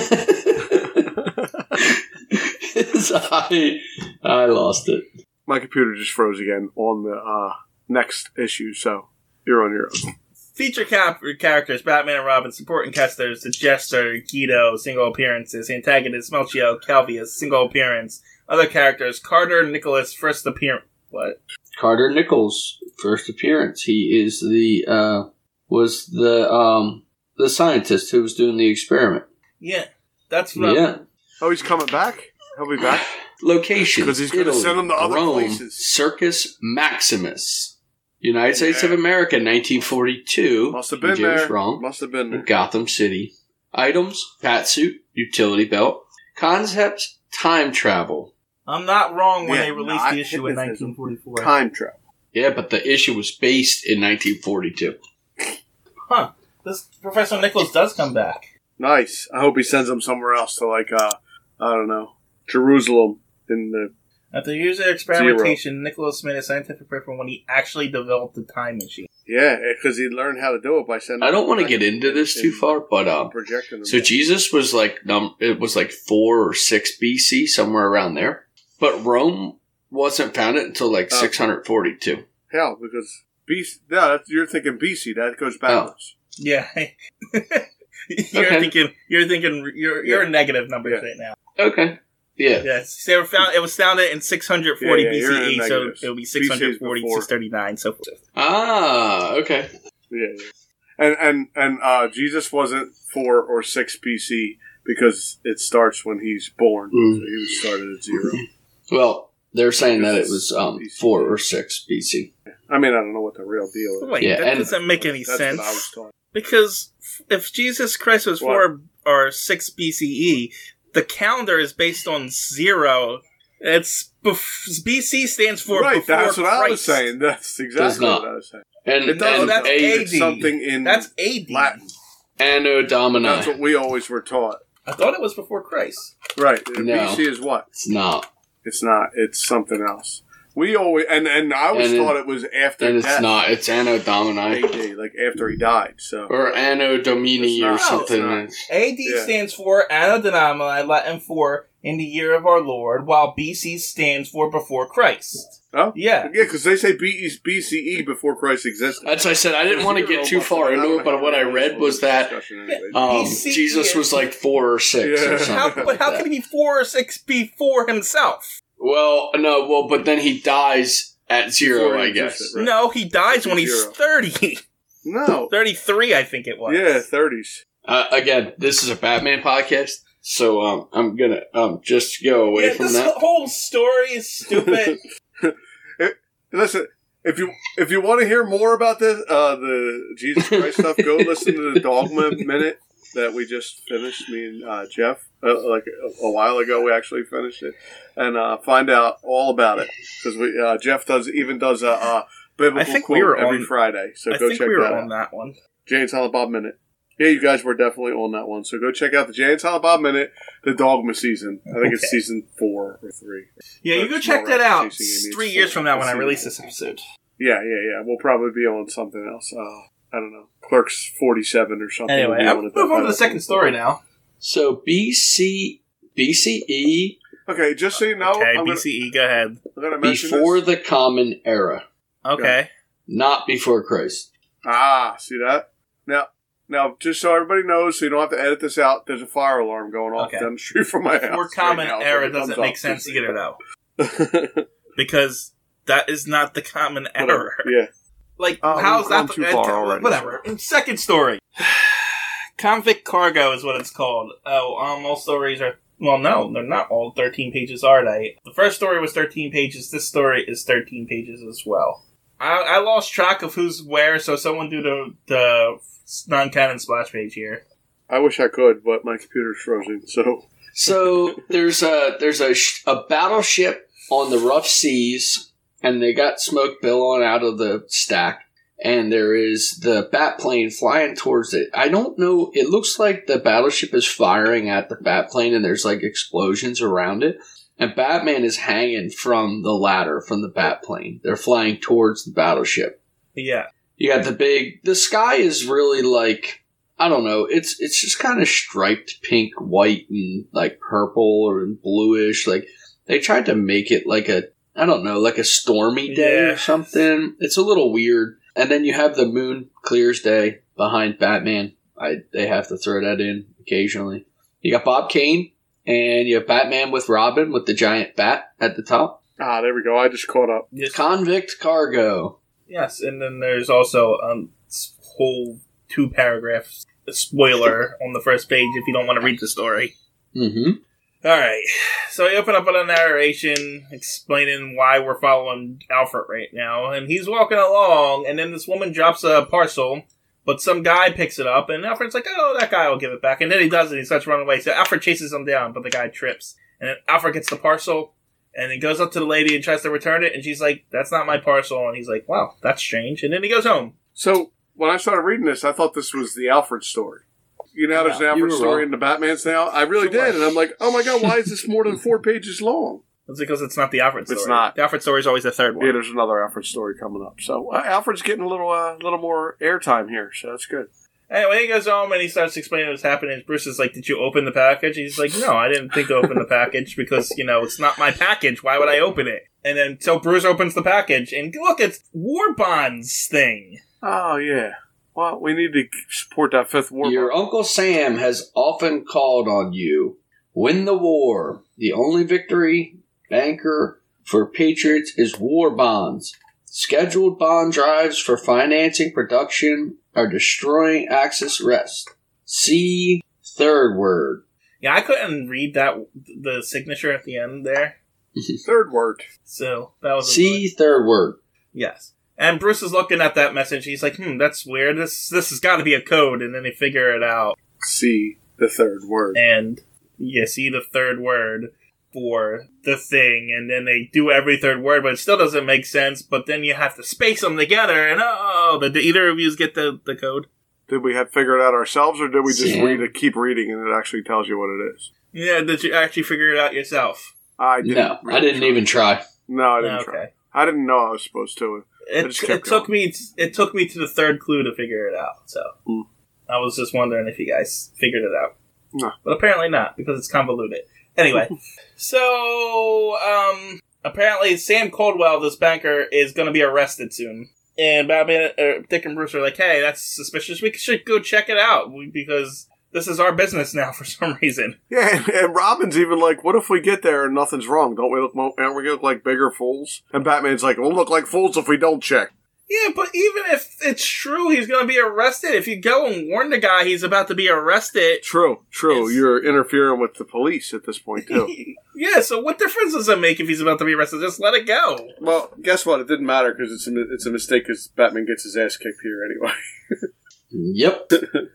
C: I, I lost it.
B: My computer just froze again on the uh, next issue, so you're on your own.
A: Feature cap- characters, Batman and Robin, supporting casters, the Jester, Guido, single appearances, antagonist, Melchio, Calvius, single appearance, other characters, Carter, Nicholas, first appearance. What?
C: Carter Nichols, first appearance. He is the, uh, was the, um, the scientist who was doing the experiment.
A: Yeah, that's from...
C: Yeah.
B: Oh, he's coming back? He'll be back?
C: Location.
B: 'Cause he's gonna
C: Italy,
B: send them to other
C: Rome,
B: places.
C: Circus Maximus. United States
B: Yeah.
C: of America, nineteen forty-two.
B: Must have been
C: James
B: there.
C: Wrong.
B: Must have been there.
C: Gotham City. Items, patsuit, utility belt. Concepts, time travel.
A: I'm not wrong when
B: Yeah,
A: they released
B: not
A: the issue in
B: hypnotism.
A: nineteen forty-four.
B: Time travel.
C: Yeah, but the issue was based in nineteen forty-two.
A: Huh. This Professor Nicholas does come back.
B: Nice. I hope he sends them somewhere else to, like, uh, I don't know, Jerusalem in the...
A: After years of experimentation, Nicholas made a scientific breakthrough when he actually developed the time machine.
B: Yeah, because he learned how to do it by sending...
C: I don't want to
B: them
C: get into this too
B: in-
C: far, but um,
B: projecting them.
C: so Jesus was like num, it was like four or six B C, somewhere around there. But Rome wasn't founded until like
B: Oh.
C: six hundred forty-two.
B: Hell, because... B C, yeah, that's, you're thinking B C. That goes backwards.
A: Yeah. you're
C: Okay.
A: thinking you're thinking you're you're
B: Yeah.
A: in negative numbers
B: Yeah.
A: right now.
C: Okay. Yeah.
A: Yes. They were found it was founded in six hundred forty
B: Yeah, yeah, you're in
A: B C E, so
B: negatives.
A: it'll be six hundred forty,
B: B C is before.
A: six thirty-nine, so forth.
C: Ah, okay.
B: Yeah, yeah. And and and uh, Jesus wasn't four or six B C because it starts when he's born.
C: Mm.
B: So he was started at zero.
C: Well, they're saying that it was um,
B: B C.
C: four or six B C.
B: I mean, I don't know what the real deal is.
A: Wait,
C: Yeah,
A: that
C: and-
A: doesn't make any
B: That's
A: sense.
B: what I was taught.
A: Because if Jesus Christ was
B: What?
A: four or six B C E, the calendar is based on zero. It's bef- B C stands for
B: Right,
A: before
B: that's what I was
A: Christ.
B: saying. That's
C: Does
B: exactly
C: not.
B: what I was saying.
C: And,
B: It does.
C: and
A: that's
C: A-
A: A D.
B: It's something in
A: That's A D.
B: Latin.
C: Anno Domini.
B: That's what we always were taught.
A: I thought it was before Christ.
B: Right.
C: No.
B: B C is what?
C: It's not.
B: It's not. It's something else. We always and and I always
C: And it-
B: thought it was after
C: And it's
B: death.
C: not. It's Anno Domini.
B: A D, like after he died. So
C: Or Anno Domini
B: It's
C: or
B: not.
C: something.
B: No,
C: It's-
A: A D
B: Yeah.
A: stands for Anno Domini, Latin for in the year of our Lord, while B C stands for before Christ.
B: oh
A: Yeah.
B: yeah, because they say B C E before Christ existed.
C: That's why I said I didn't want to get too far into it, but what I read was that um,
A: B C
C: Jesus was like four or six
B: Yeah.
C: or something.
A: How,
C: like
A: but how
C: that.
A: can he be four or six before himself?
C: Well, no, well, but then he dies at zero,
B: Before he
C: I guess.
B: existed, right.
A: No, he dies when he's
B: Zero.
A: thirty.
B: No.
A: thirty-three, I think it was.
B: Yeah, thirties.
C: Uh, again, this is a Batman podcast, so um, I'm gonna um just go away
A: Yeah,
C: from
A: this
C: that.
A: whole story is stupid.
B: It- listen, if you if you want to hear more about this, uh, the Jesus Christ stuff, go listen to the Dogma Minute that we just finished. Me and uh, Jeff, uh, like a, a while ago, we actually finished it, and uh, find out all about it because we uh, Jeff does even does a, a biblical
A: I think
B: quote
A: we were
B: every
A: on-
B: Friday. So
A: I
B: go
A: think
B: check
A: we were
B: that
A: on
B: out.
A: that one.
B: Jay and Silent Bob Minute. Yeah, you guys were definitely on that one. So go check out the Jay and Silent Bob Minute, the Dogma season. I think it's
A: Okay.
B: season four or three.
A: Yeah, you
B: Or
A: go
B: Small
A: check that
B: Rats
A: out.
B: Chasing Amy.
A: It's three
B: It's
A: years
B: four.
A: from now when I
B: Season
A: release
B: four.
A: this episode.
B: Yeah, yeah, yeah. We'll probably be on something else. Uh, I don't know. Clerks forty-seven or something.
A: Anyway,
B: We'll be
A: I'll
B: on
A: move
B: at that
A: on to
B: point.
A: the second story now.
C: So B C B C E
B: Okay, just so you know,
A: Okay,
B: I'm
A: B C E, go ahead.
B: going to mention
C: before
B: this.
C: the Common Era,
A: Okay.
C: not before Christ.
B: Ah, see that? Now, now, just so everybody knows, so you don't have to edit this out, there's a fire alarm going off
A: Okay.
B: down the street from my house.
A: Before
B: right
A: Common
B: now, so
A: Era
B: it
A: doesn't
B: comes
A: make
B: up,
A: sense
B: just so you
A: either, though.
B: know.
A: Because that is not the Common Era.
B: Whatever. Yeah.
A: Like,
B: Oh,
A: how's
B: we've
A: that?
B: gone too far
A: uh,
B: already.
A: Whatever. Second story. Convict Cargo is what it's called. Oh, um, all stories are... Well, no, they're not all thirteen pages, are they? The first story was thirteen pages. This story is thirteen pages as well. I, I lost track of who's where, so someone do the, the non-canon splash page here.
B: I wish I could, but my computer's frozen, so...
C: So there's a there's a, sh- a battleship on the rough seas, and they got smoke billowing out of the stack. And there is the bat plane flying towards it. I don't know. It looks like the battleship is firing at the bat plane, and there's like explosions around it. And Batman is hanging from the ladder from the bat plane. They're flying towards the battleship.
A: Yeah.
C: You got the big. The sky is really like, I don't know. It's it's just kind of striped pink, white, and like purple or bluish. Like they tried to make it like a I don't know, like a stormy day
A: Yeah.
C: or something. It's a little weird. And then you have the moon clears day behind Batman. I they have to throw that in occasionally. You got Bob Kane and you have Batman with Robin with the giant bat at the top.
B: Ah, there we go. I just caught up.
A: Yes.
C: Convict Cargo.
A: Yes, and then there's also a um, whole two paragraphs spoiler on the first page if you don't want to read the story.
C: Mm-hmm.
A: Alright, so we open up with a narration explaining why we're following Alfred right now, and he's walking along, and then this woman drops a parcel, but some guy picks it up, and Alfred's like, oh, that guy will give it back, and then he does it, he starts running away, so Alfred chases him down, but the guy trips, and then Alfred gets the parcel, and he goes up to the lady and tries to return it, and she's like, that's not my parcel, and he's like, wow, that's strange, and then he goes home.
B: So, when I started reading this, I thought this was the Alfred story. You know, there's
A: No,
B: an
C: you
B: Alfred
C: were
B: story
C: wrong.
B: in the Batman's now. I really
A: Sure
B: did,
A: was.
B: and I'm like, oh my god, why is this more than four pages long?
A: It's because it's not the Alfred story.
B: It's not.
A: The Alfred story is always the third one.
B: Yeah, there's another Alfred story coming up. So uh, Alfred's getting a little, uh, little more airtime here, so that's good.
A: Anyway, he goes home and he starts explaining what's happening. Bruce is like, did you open the package? He's like, no, I didn't think to open the package because, you know, it's not my package. Why would I open it? And then, so Bruce opens the package and look, it's War Bonds thing.
B: Oh yeah. Well, we need to support that fifth war.
C: Your
B: bond.
C: Uncle Sam has often called on you. Win the war. The only victory banker for Patriots is war bonds. Scheduled bond drives for financing production are destroying Axis Rest. See third word.
A: Yeah, I couldn't read that, the signature at the end there.
B: Third word.
A: So, that was a
C: See third word.
A: Yes. And Bruce is looking at that message. He's like, hmm, that's weird. This, this has got to be a code. And then they figure it out.
B: See the third word.
A: And you see the third word for the thing, and then they do every third word, but it still doesn't make sense, but then you have to space them together, and oh, did either of you get the, the code?
B: Did we have to figure it out ourselves, or did we just
C: Sam.
B: read it, keep reading, and it actually tells you what it is?
A: Yeah, did you actually figure it out yourself?
B: I didn't.
C: No,
B: really
C: I didn't
B: try.
C: even try.
B: No, I didn't
A: Okay.
B: try. I didn't know I was supposed to. I
A: It,
B: just
A: it
B: kept
A: took
B: going.
A: me it took me to the third clue to figure it out, so
B: Hmm.
A: I was just wondering if you guys figured it out.
B: No.
A: But apparently not, because it's convoluted. Anyway, so, um, apparently Sam Coldwell, this banker, is going to be arrested soon. And Batman, uh, Dick and Bruce are like, hey, that's suspicious. We should go check it out, because this is our business now for some reason.
B: Yeah, and, and Robin's even like, what if we get there and nothing's wrong? Don't we look, mo- aren't we look like bigger fools? And Batman's like, we'll look like fools if we don't check.
A: Yeah, but even if it's true he's going to be arrested, if you go and warn the guy he's about to be arrested...
B: True, true.
A: It's...
B: You're interfering with the police at this point, too.
A: Yeah, so what difference does it make if he's about to be arrested? Just let it go.
B: Well, guess what? It didn't matter because it's a, it's a mistake because Batman gets his ass kicked here anyway.
C: Yep.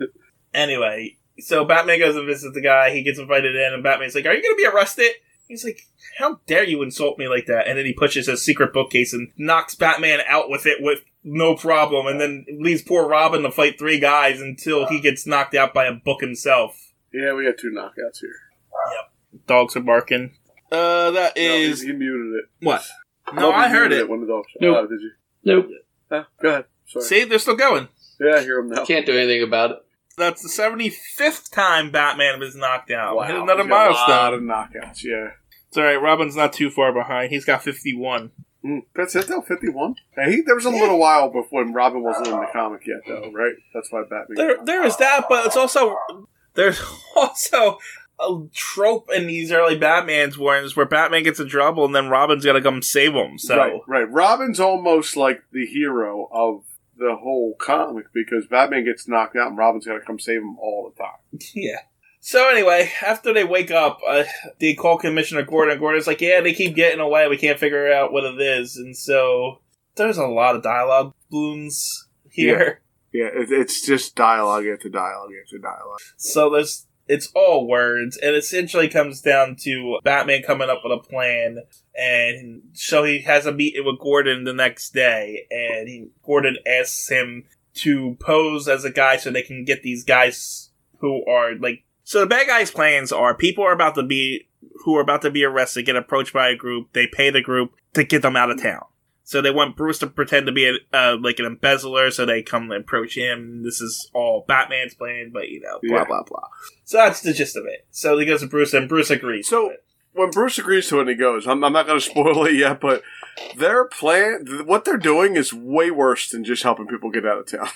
A: Anyway, so Batman goes and visits the guy. He gets invited in, and Batman's like, are you going to be arrested? He's like, how dare you insult me like that? And then he pushes his secret bookcase and knocks Batman out with it with no problem, and then leaves poor Robin to fight three guys until he gets knocked out by a book himself.
B: Yeah, we got two knockouts here.
A: Yep. Dogs are barking. Uh, that
B: No,
A: is...
B: you, you muted it.
A: What? No,
B: Nobody
A: I heard
B: muted
A: it.
B: When the dogs...
C: Nope.
B: Oh, did you?
C: Nope.
B: Oh, go ahead. Sorry.
A: See, they're still going.
B: Yeah, I hear them now.
C: Can't do anything about it.
A: That's the seventy-fifth time Batman was knocked out.
B: Wow.
A: Hit another
B: He's got A lot
A: milestone.
B: of knockouts, yeah.
A: It's alright, Robin's not too far behind. He's got fifty-one.
B: Mm, that's it, though? fifty-one? Hey, he, there was a little while before when Robin wasn't in the comic yet, though, right? That's why Batman...
A: There, there is that, but it's also... There's also a trope in these early Batman's ones where Batman gets in trouble and then Robin's gotta come save him, so...
B: Right, right. Robin's almost like the hero of the whole comic because Batman gets knocked out and Robin's got to come save him all the time.
A: Yeah. So anyway, after they wake up, uh, they call Commissioner Gordon. Gordon's like, yeah, they keep getting away. We can't figure out what it is. And so there's a lot of dialogue balloons here.
B: Yeah, yeah it, it's just dialogue after dialogue after dialogue.
A: So there's it's all words, and essentially comes down to Batman coming up with a plan. And so he has a meeting with Gordon the next day, and he, Gordon asks him to pose as a guy so they can get these guys who are, like... So the bad guys' plans are people are about to be... who are about to be arrested, get approached by a group, they pay the group to get them out of town. So they want Bruce to pretend to be a, uh, like an embezzler, so they come and approach him. This is all Batman's plan, but, you know, blah,
B: Yeah.
A: blah, blah. So that's the gist of it. So he goes to Bruce, and Bruce agrees
B: So-
A: to it.
B: When Bruce agrees to it and he goes, I'm, I'm not going to spoil it yet, but their plan, what they're doing is way worse than just helping people get out of town.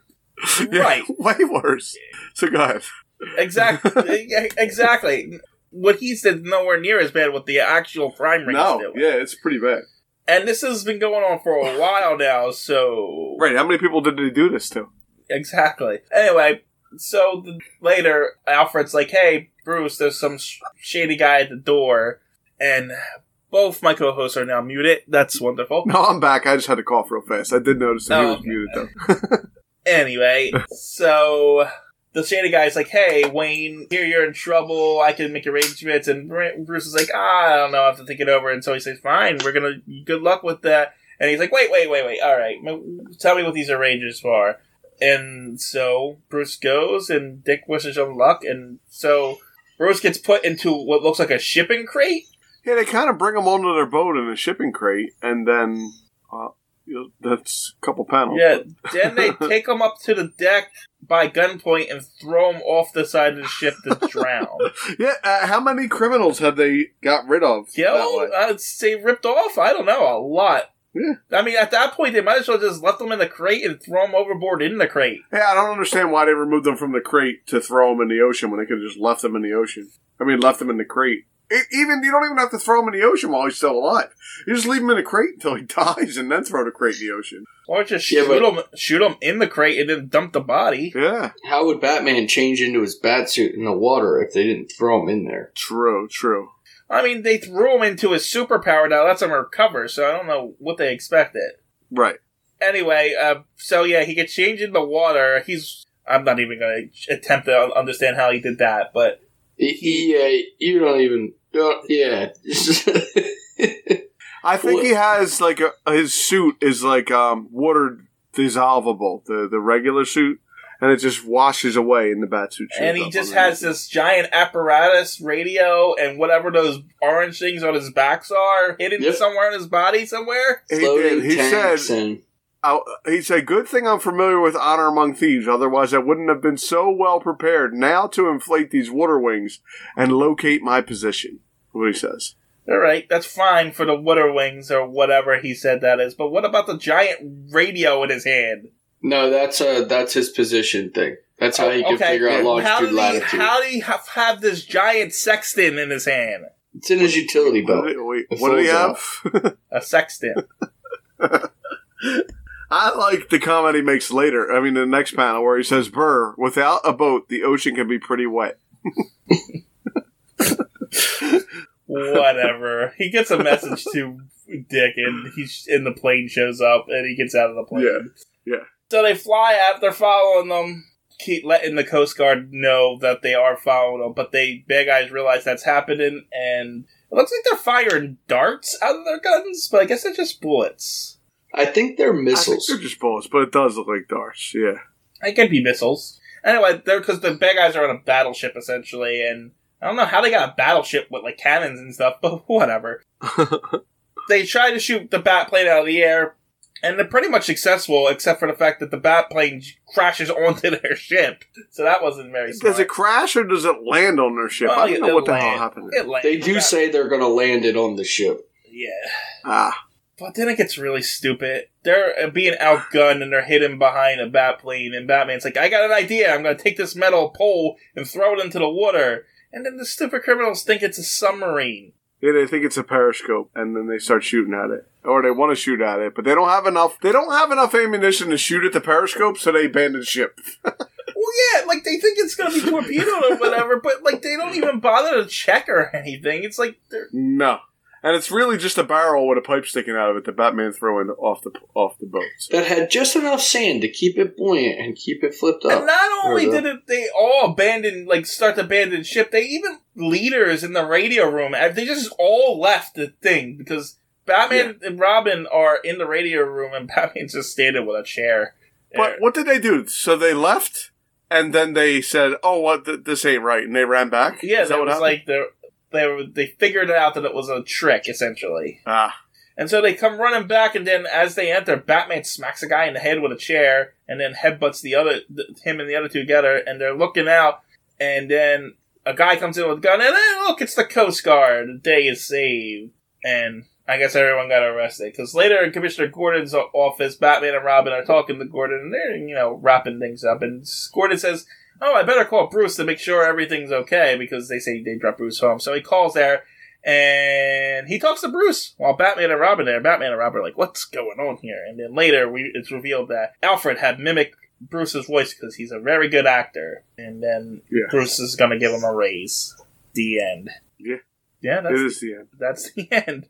B: Yeah,
A: Right.
B: way worse. So go ahead.
A: Exactly. Exactly. What he said nowhere near as bad what the actual crime ring is
B: No,
A: doing.
B: yeah, it's pretty bad.
A: And this has been going on for a while now, so...
B: Right, how many people did they do this to?
A: Exactly. Anyway, so the, later, Alfred's like, hey, Bruce, there's some sh- shady guy at the door, and both my co-hosts are now muted. That's wonderful.
B: No, I'm back. I just had to cough real fast. I did notice that
A: Oh,
B: he was
A: okay.
B: muted, though.
A: Anyway, so the shady guy's like, hey, Wayne, here you're in trouble. I can make arrangements. And Bruce is like, ah, I don't know. I have to think it over. And so he says, fine, we're going to, good luck with that. And he's like, wait, wait, wait, wait. All right. Tell me what these arrangements are. And so Bruce goes, and Dick wishes him luck. And so Bruce gets put into what looks like a shipping crate.
B: Yeah, they kind of bring them onto their boat in a shipping crate, and then uh, you know, that's a couple panels.
A: Yeah, then they take him up to the deck by gunpoint and throw him off the side of the ship to drown.
B: Yeah, uh, how many criminals have they got rid of? that
A: Yo,
B: way?
A: I'd say ripped off. I don't know, a lot.
B: Yeah.
A: I mean, at that point, they might as well just left them in the crate and throw them overboard in the crate.
B: Yeah, I don't understand why they removed them from the crate to throw them in the ocean when they could have just left them in the ocean. I mean, left them in the crate. It, even you don't even have to throw him in the ocean while he's still alive. You just leave him in a crate until he dies, and then throw the crate in the ocean.
A: Or just
C: Yeah,
A: shoot
C: but-
A: them, shoot them in the crate and then dump the body.
B: Yeah,
C: How would Batman change into his batsuit in the water if they didn't throw him in there?
B: true, true.
A: I mean, they threw him into his superpower now. Lets him recover, so I don't know what they expected.
B: Right.
A: Anyway, uh, so yeah, he gets changed in the water. He's. I'm not even going to attempt to understand how he did that, but.
C: Yeah, you don't even. Don't, yeah.
B: I think
C: Well-
B: he has like a, his suit is like um, water dissolvable, the the regular suit, and it just washes away in the batsuit.
A: And he just has this giant apparatus, radio, and whatever those orange things on his backs are hidden
C: Yep.
A: somewhere in his body somewhere.
B: He
C: Floating
B: did. He
C: tanks
B: said.
C: and
B: Uh, he said, good thing I'm familiar with Honor Among Thieves, otherwise I wouldn't have been so well prepared now to inflate these water wings and locate my position. What he says.
A: Alright, that's fine for the water wings or whatever he said that is, but what about the giant radio in his hand?
C: no, that's uh that's his position thing. That's how he can
A: Okay,
C: figure out
A: how
C: longitude,
A: did he,
C: latitude.
A: how did he have, have this giant sextant in his hand?
C: It's in his utility
B: What
C: belt.
B: did, wait,
C: It
B: what did he
C: folds
B: have?
A: A sextant.
B: I like the comment he makes later. I mean, the next panel where he says, "Burr, without a boat, the ocean can be pretty wet."
A: Whatever. He gets a message to Dick, and he's and the plane shows up, and he gets out of the plane.
B: Yeah, yeah.
A: So they fly out. They're following them, keep letting the Coast Guard know that they are following them. But they bad guys realize that's happening, and it looks like they're firing darts out of their guns. But I guess they're just bullets.
C: I think they're
B: I think
C: missiles.
B: they're just bullets, but it does look like darts. Yeah.
A: It could be missiles. Anyway, they're because the bad guys are on a battleship essentially, and I don't know how they got a battleship with like cannons and stuff, but whatever. They try to shoot the bat plane out of the air, and they're pretty much successful, except for the fact that the bat plane crashes onto their ship. So that wasn't very smart.
B: Does it crash or does it land on their ship?
A: Well,
B: I don't know what the
A: land.
B: hell happened.
A: It land.
C: They do
A: Bat-
C: say they're going to land it on the ship.
A: Yeah.
B: Ah.
A: But then it gets really stupid. They're being outgunned and they're hidden behind a bat plane, and Batman's like, I got an idea. I'm going to take this metal pole and throw it into the water. And then the stupid criminals think it's a submarine.
B: Yeah, they think it's a periscope, and then they start shooting at it, or they want to shoot at it, but they don't have enough. They don't have enough ammunition to shoot at the periscope, so they abandon ship.
A: Well, yeah, like they think it's going to be torpedoed or whatever, but like they don't even bother to check or anything. It's like they're...
B: No, and it's really just a barrel with a pipe sticking out of it that Batman throwing off the off the boat.
C: That had just enough sand to keep it buoyant and keep it flipped up.
A: And not only
C: Or the-
A: did it, they all abandon, like, start to abandon ship, they even, leaders in the radio room, they just all left the thing, because Batman yeah. and Robin are in the radio room, and Batman's just standing with a chair.
B: But
A: there.
B: what did they do? So they left, and then they said, oh, what, th- this ain't right, and they ran back?
A: Yeah,
B: Is that
A: that
B: what
A: was
B: happened?
A: like, the, they were, they figured out that it was a trick, essentially.
B: Ah.
A: And so they come running back, and then as they enter, Batman smacks a guy in the head with a chair, and then headbutts the other, him and the other two together, and they're looking out, and then a guy comes in with a gun, and then look, it's the Coast Guard. The day is saved. And I guess everyone got arrested. Because later in Commissioner Gordon's office, Batman and Robin are talking to Gordon, and they're, you know, wrapping things up, and Gordon says, oh, I better call Bruce to make sure everything's okay, because they say they dropped Bruce home. So he calls there, and he talks to Bruce while Batman and Robin are there. Batman and Robin are like, what's going on here? And then later, we, it's revealed that Alfred had mimicked Bruce's voice because he's a very good actor. And then
B: yeah.
A: Bruce is going to give him a raise. The end.
B: Yeah.
A: Yeah, that's,
B: it is the end.
A: That's the end.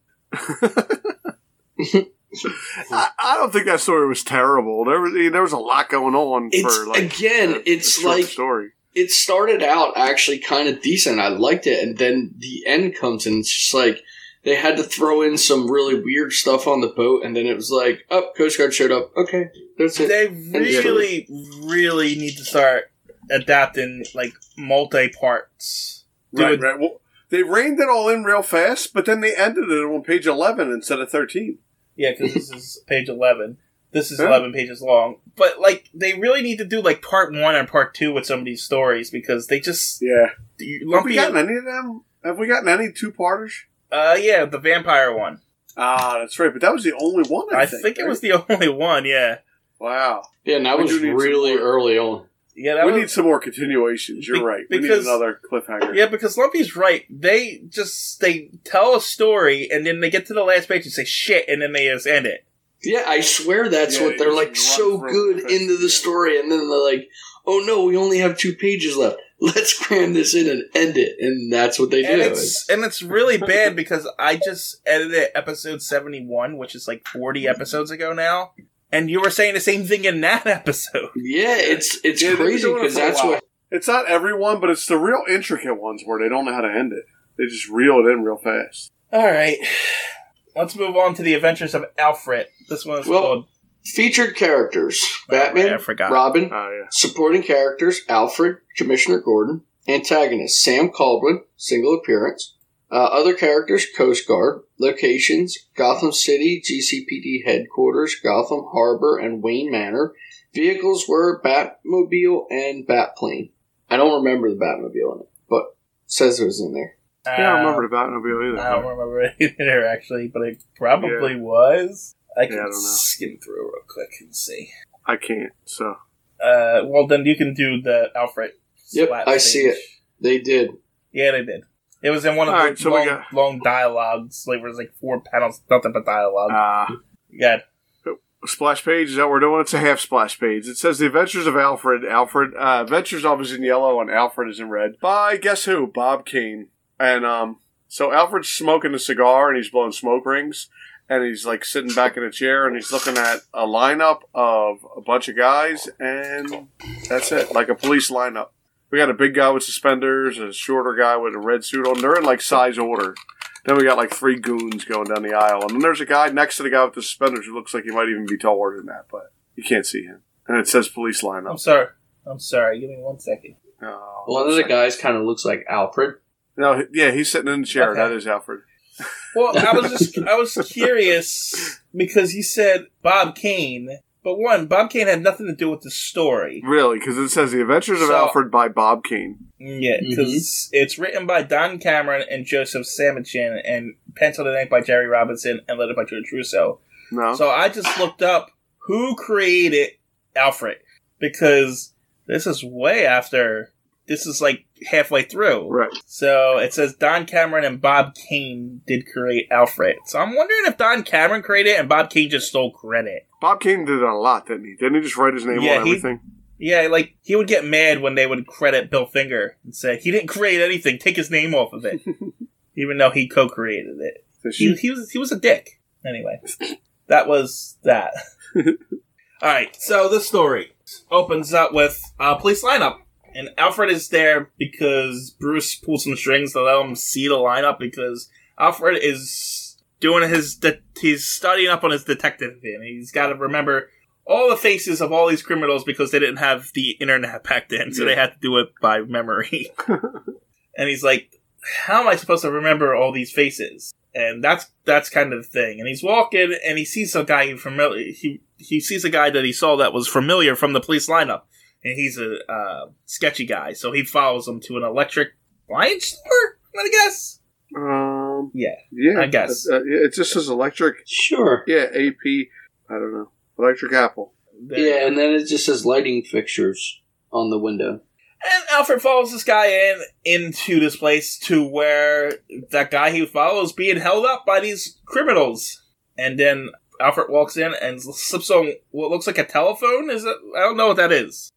B: I, I don't think that story was terrible. There was there was a lot going on
C: It's,
B: for like
C: again,
B: a,
C: it's
B: a short
C: like
B: story.
C: It started out actually kind of decent. I liked it, and then the end comes and it's just like they had to throw in some really weird stuff on the boat, and then it was like, oh, Coast Guard showed up. Okay, that's it.
A: They really, really need to start adapting like multi parts.
B: Right, right. Well, they reined it all in real fast, but then they ended it on page eleven instead of thirteen.
A: Yeah, because this is page eleven. This is
B: Yeah.
A: eleven pages long. But, like, they really need to do, like, part one and part two with some of these stories, because they just...
B: Yeah.
A: you-
B: Have
A: Lumpy,
B: we gotten any of them? Have we gotten any two-parters?
A: uh, yeah, the vampire one.
B: Ah, that's right. But that was the only one, I,
A: I think, it
B: right?
A: was the only one, yeah.
B: Wow.
C: Yeah, and that
B: We
C: was
B: do need some
C: really
B: more.
C: early on.
A: Yeah, that
B: we
A: was...
B: need some more continuations. You're
A: Be-
B: right. We need
A: because-
B: another cliffhanger.
A: Yeah, because Lumpy's right. They just, they tell a story, and then they get to the last page and say shit, and then they just end it.
C: Yeah, I swear that's
B: Yeah,
C: what they're
B: you
C: like
B: just
C: so
B: run
C: good
B: through it.
C: into the
B: Yeah.
C: story, and then they're like, oh no, we only have two pages left. Let's cram this in and end it. And that's what they
A: And
C: do.
A: it's, and it's really bad because I just edited episode seventy-one, which is like forty episodes ago now, and you were saying the same thing in that episode.
C: Yeah, it's it's
B: Yeah, they've been
C: crazy
B: doing it
C: because
B: for a
C: that's
B: while.
C: what.
B: It's not everyone, but it's the real intricate ones where they don't know how to end it. They just reel it in real fast.
A: Alright, let's move on to the Adventures of Alfred. This one is
C: Well,
A: called...
C: Featured characters:
A: Oh, I
C: Batman,
A: forgot.
C: Robin.
B: Oh, yeah.
C: Supporting characters: Alfred, Commissioner Gordon. Antagonist: Sam Caldwin, single appearance. Uh, other characters: Coast Guard. Locations: Gotham City, G C P D headquarters, Gotham Harbor, and Wayne Manor. Vehicles were Batmobile and Batplane. I don't remember the Batmobile in it, but it says it was in there.
B: Yeah, I don't remember the Batmobile either.
A: I don't remember it either, actually, but it probably was. I can
B: Yeah, I don't know.
A: skim through real quick and see.
B: I can't, so.
A: Uh, well, then you can do the Alfred.
C: Yep,
A: splat
C: I see
A: stage.
C: it. They did.
A: Yeah, they did. It was in one of
B: All
A: the
B: right, so we
A: long,
B: got-
A: long dialogues. Like, there was like four panels, nothing but dialogue.
B: Ah.
A: Yeah.
B: Splash page, is that what we're doing? It's a half splash page. It says The Adventures of Alfred. Alfred, uh, Adventures of is in yellow and Alfred is in red. By, guess who? Bob Kane. And, um, so Alfred's smoking a cigar and he's blowing smoke rings. And he's, like, sitting back in a chair and he's looking at a lineup of a bunch of guys. And that's it. Like a police lineup. We got a big guy with suspenders, a shorter guy with a red suit on. They're in, like, size order. Then we got like three goons going down the aisle. And then there's a guy next to the guy with the suspenders who looks like he might even be taller than that, but you can't see him. And it says police lineup.
A: I'm sorry. I'm sorry. Give me one second.
B: Oh,
C: One of the guys kind of looks like Alfred.
B: No, yeah, he's sitting in the chair.
A: Okay.
B: That is Alfred.
A: Well, I was just I was curious because you said Bob Kane, but one, Bob Kane had nothing to do with the story.
B: Really? Because it says The Adventures of
A: So-
B: Alfred by Bob Kane.
A: Yeah, because it's written by Don Cameron and Joseph Samachin and penciled and inked by Jerry Robinson and lettered by George Russo.
B: No?
A: So I just looked up who created Alfred because this is way after. This is like halfway through.
B: Right.
A: So it says Don Cameron and Bob Kane did create Alfred. So I'm wondering if Don Cameron created it and Bob Kane just stole credit.
B: Bob Kane did it a lot, didn't he? Didn't he just write his name
A: Yeah,
B: on
A: he-
B: everything?
A: Yeah, like, he would get mad when they would credit Bill Finger and say, he didn't create anything, take his name off of it. Even though he co-created it.
B: So
A: He,
B: she-
A: he was he was a dick. Anyway, that was that. Alright, so the story opens up with a police lineup. And Alfred is there because Bruce pulled some strings to let him see the lineup because Alfred is doing his, de- he's studying up on his detective and he's got to remember all the faces of all these criminals because they didn't have the internet back then, so
B: Yeah.
A: they had to do it by memory. And he's like, how am I supposed to remember all these faces? And that's that's kind of the thing. And he's walking and he sees a guy he familiar he he sees a guy that he saw that was familiar from the police lineup. And he's a uh, sketchy guy, so he follows him to an electric appliance store, I'm gonna guess.
B: Um,
A: Yeah.
B: yeah.
A: I guess.
B: Uh, yeah, it just says electric.
C: Sure.
B: Yeah, A P. I don't know. Electric Apple.
A: There.
C: Yeah, and then it just says lighting fixtures on the window.
A: And Alfred follows this guy in into this place to where that guy he follows being held up by these criminals. And then Alfred walks in and slips on what looks like a telephone. Is it? I don't know what that is.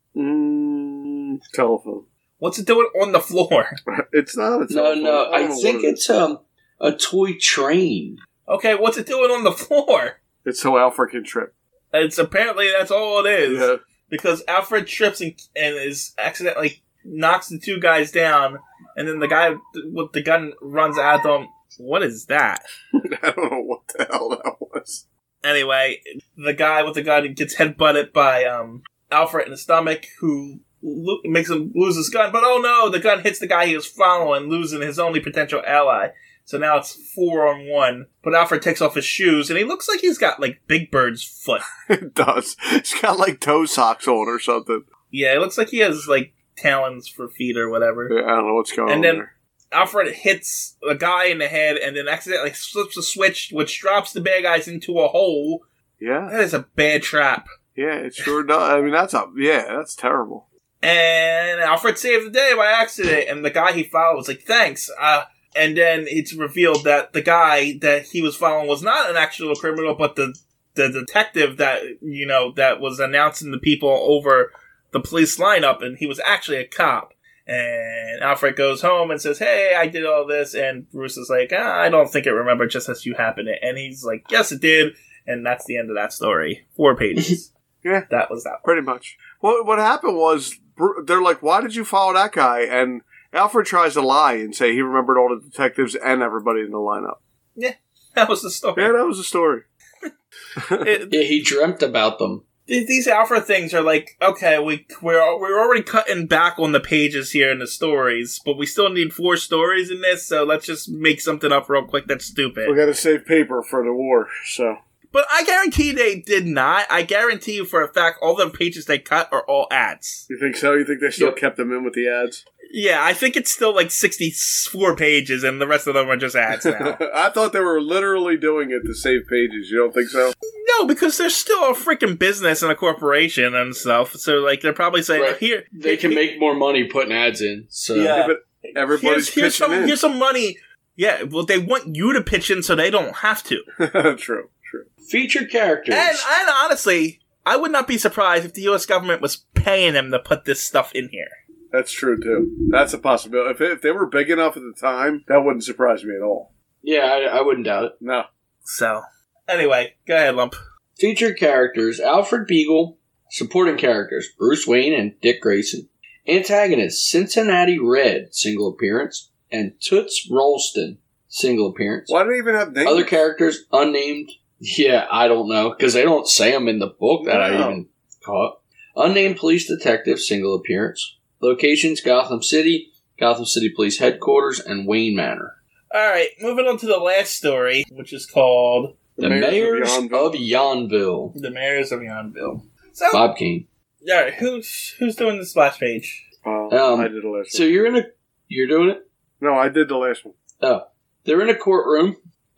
B: Mm, telephone.
A: What's it doing on the floor?
B: It's not a
C: No,
B: telephone.
C: no,
B: don't
C: I
B: know
C: think
B: what it
C: it's um a toy train.
A: Okay, what's it doing on the floor?
B: is. It's so Alfred can trip.
A: It's apparently that's all it is.
B: Yeah.
A: Because Alfred trips and, and is accidentally knocks the two guys down, and then the guy with the gun runs at them. What is that?
B: I don't know what the hell that was.
A: Anyway, the guy with the gun gets headbutted by um, Alfred in the stomach, who lo- makes him lose his gun. But oh no, the gun hits the guy he was following, losing his only potential ally. So now it's four on one. But Alfred takes off his shoes, and he looks like he's got, like, Big Bird's foot.
B: It does. It's got like toe socks on or something.
A: Yeah, it looks like he has, like, talons for feet or whatever.
B: Yeah, I don't know what's going
A: And
B: on
A: then
B: there.
A: Alfred hits the guy in the head and then accidentally flips a switch, which drops the bad guys into a hole.
B: Yeah,
A: That is a bad trap.
B: yeah, it sure does. I mean, that's a yeah, that's terrible.
A: And Alfred saved the day by accident, and the guy he followed was like, thanks. Uh, and then it's revealed that the guy that he was following was not an actual criminal, but the, the detective that, you know, that was announcing the people over the police lineup, and he was actually a cop. And Alfred goes home and says, hey, I did all this. And Bruce is like, ah, I don't think it remembered just as you happened it. And he's like, yes, it did. And that's the end of that story. Four pages.
B: Yeah.
A: That was that.
B: Pretty much. What what happened was Bru- they're like, why did you follow that guy? And Alfred tries to lie and say he remembered all the detectives and everybody in the lineup.
A: That was the story.
B: Yeah, that was the story.
A: It-
C: Yeah, he dreamt about them.
A: th- these Alfred things are like, okay, we, we're, we're already cutting back on the pages here in the stories, but we still need four stories in this, so let's just make something up real quick that's stupid.
B: We got to save paper for the war, so.
A: But I guarantee they did not. I guarantee you for a fact all the pages they cut are all ads.
B: You think so? You think they still
C: Yep.
B: kept them in with the ads?
A: Yeah, I think it's still like sixty-four pages and the rest of them are just ads now.
B: I thought they were literally doing it to save pages. You don't think so?
A: No, because there's still a freaking business and a corporation and stuff. So, like, they're probably saying,
C: Right.
A: here.
C: They can make more money putting ads in. So
A: Yeah.
B: Yeah, but everybody's
A: Here's, here's,
B: pitching
A: some, here's some money. Yeah, well, they want you to pitch in so they don't have to.
B: in. True, true.
C: Featured characters.
A: And, and honestly, I would not be surprised if the U S government was paying them to put this stuff in here.
B: That's true, too. That's a possibility. If, if they were big enough at the time, that wouldn't surprise me at all.
C: Yeah, I, I wouldn't doubt it.
B: No.
A: So, anyway, go ahead, Lump.
C: Featured characters, Alfred Beagle. Supporting characters, Bruce Wayne and Dick Grayson. Antagonist, Cincinnati Red, single appearance. And Toots Rolston, single appearance.
B: Why do they even have names?
C: Other characters, unnamed. Yeah, I don't know, because they don't say them in the book that
B: No.
C: I even caught. Unnamed police detective, single appearance. Locations, Gotham City, Gotham City Police Headquarters, and Wayne Manor.
A: Alright, moving on to the last story, which is called
C: The, Mayors,
B: Mayors
C: of,
B: of Yonville.
C: of Yonville.
A: The Mayors of Yonville. So,
C: Bob Kane.
A: alright, who's who's doing the splash page?
B: Uh,
C: Um,
B: I did the last
C: So
B: one.
C: you're in a... You're doing it?
B: No, I did the last one.
C: Oh. They're in a courtroom,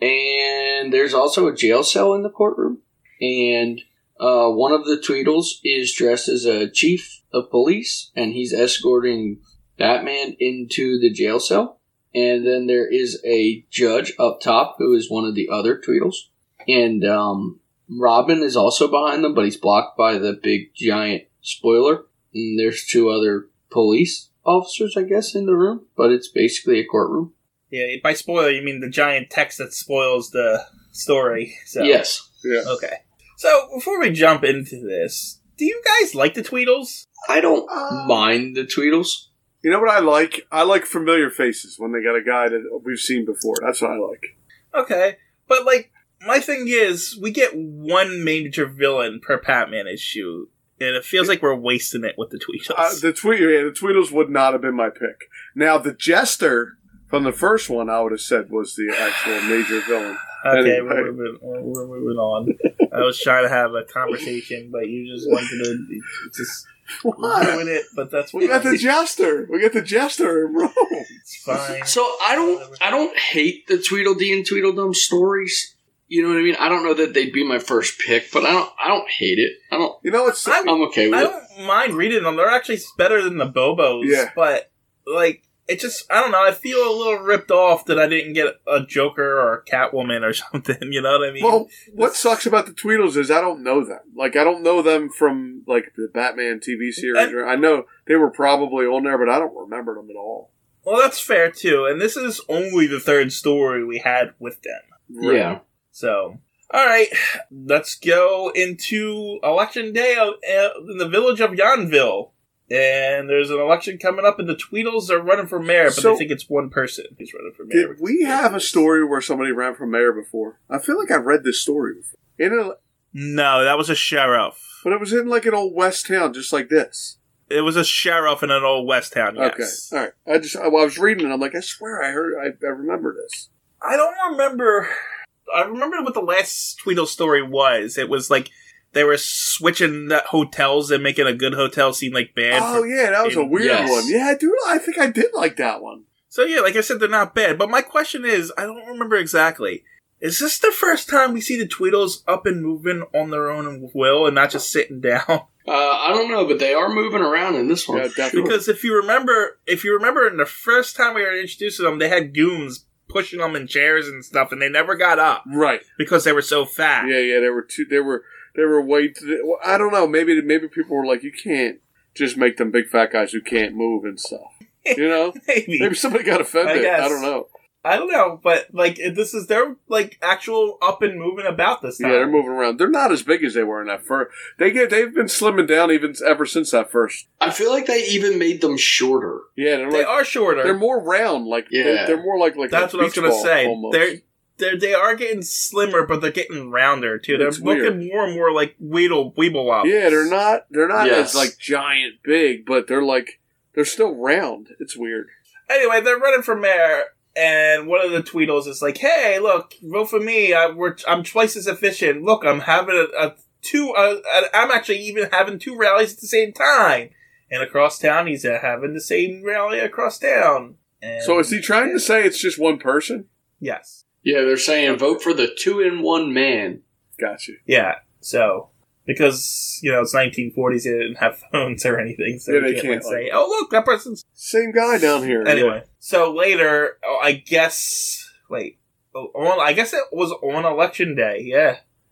C: and there's also a jail cell in the courtroom. And uh, one of the Tweedles is dressed as a chief of police, and he's escorting Batman into the jail cell. And then there is a judge up top who is one of the other Tweedles. And um, Robin is also behind them, but he's blocked by the big giant spoiler. And there's two other police officers, I guess, in the room, but it's basically a courtroom.
A: Yeah, by spoiler, you mean the giant text that spoils the story. So.
C: Yes.
B: Yeah.
A: Okay. So, before we jump into this, do you guys like the Tweedles?
C: I don't
B: Uh,
C: mind the Tweedles.
B: You know what I like? I like familiar faces when they got a guy that we've seen before. That's what I like.
A: Okay. But, like, my thing is, we get one major villain per Batman issue, and it feels like we're wasting it with the Tweedles.
B: Uh, the tweet, yeah, the Tweedles would not have been my pick. Now, the Jester from the first one, I would have said was the actual major villain.
A: okay,
B: anyway.
A: we're, moving, we're moving on. I was trying to have a conversation, but you just wanted to just ruin it, but that's
B: We got the
A: fine.
B: Jester. We got the Jester in Rome.
A: It's fine.
C: So I don't, I don't hate the Tweedledee and Tweedledum stories. You know what I mean? I don't know that they'd be my first pick, but I don't, I don't hate it. I don't.
B: You know, it's
A: I'm-
C: I'm okay with
A: I
C: it.
A: don't mind reading them. They're actually better than the Bobos.
B: Yeah.
A: But, like, it just, I don't know, I feel a little ripped off that I didn't get a Joker or a Catwoman or something, you know what I mean?
B: well. What sucks about the Tweedles is I don't know them. Like I don't know them from like the Batman T V series.
A: And-
B: or I know they were probably on there, but I don't remember them at all.
A: Well, that's fair, too. And this is only the third story we had with them.
B: Right.
C: Yeah.
A: So, alright, let's go into Election Day of, uh, in the village of Yonville. And there's an election coming up, and the Tweedles are running for mayor, but
B: So-
A: they think it's one person who's running for mayor.
B: Did we have a story where somebody ran for mayor before? I feel like I've read this story before. In a,
A: No, that was a sheriff.
B: but it was in like an old West town, just like this.
A: It was a sheriff in an old West town, yes.
B: Okay, all right. I just I, well, I was reading it. I'm like, I swear I heard. I, I remember this.
A: I don't remember. I remember what the last Tweedle story was. It was like they were switching the hotels and making a good hotel seem like bad.
B: Oh
A: for-
B: yeah, that was a weird
C: Yes.
B: one. Yeah, I do. I think I did like that one.
A: So yeah, like I said, they're not bad. But my question is, I don't remember exactly. Is this the first time we see the Tweedles up and moving on their own will and not just sitting down?
C: Uh, I don't know, but they are moving around in this one.
B: Yeah, definitely.
A: Because if you remember, if you remember, in the first time we were introduced to them, they had goons pushing them in chairs and stuff, and they never got up
B: Right.
A: because they were so fat.
B: Yeah, yeah. There were two. They were. They were way. To, well, I don't know. Maybe maybe people were like, you can't just make them big fat guys who can't move and stuff. You know.
A: Maybe.
B: Maybe somebody got offended.
A: I guess.
B: I don't know.
A: I don't know, but like this is they're like actual up and moving about this time.
B: Yeah, they're moving around. They're not as big as they were in that first. They get. They've been slimming down even ever since that first.
C: I feel like they even made them shorter.
B: Yeah, they're
A: They
B: like,
A: are shorter.
B: They're more round. Like
C: Yeah.
B: they're, they're more like like.
A: That's
B: a
A: what I was
B: beach
A: gonna
B: ball
A: say.
B: almost.
A: They're they they are getting slimmer, but they're getting rounder too. They're
B: It's
A: looking
B: weird.
A: more and more like Weedle Weeble Wobbles.
B: Yeah, they're not. They're not
C: Yes.
B: as like giant big, but they're like they're still round. It's weird.
A: Anyway, they're running for mayor, and one of the Tweedles is like, "Hey, look, vote for me. I, we're, I'm twice as efficient. Look, I'm having a, a two. Uh, I'm actually even having two rallies at the same time." And across town, he's uh, having the same rally across town. And
B: So is he trying to say it's just one person?
A: Yes.
C: Yeah, they're saying vote for the two-in-one man.
B: Gotcha.
A: Yeah. So because you know it's nineteen forties, they didn't have phones or anything, so
B: Yeah,
A: you
B: they
A: can't,
B: can't,
A: like, say, "Oh, look, that person's."
B: Same guy down here.
A: Anyway, so later, oh, I guess. Wait, oh, on, I guess it was on election day. Yeah.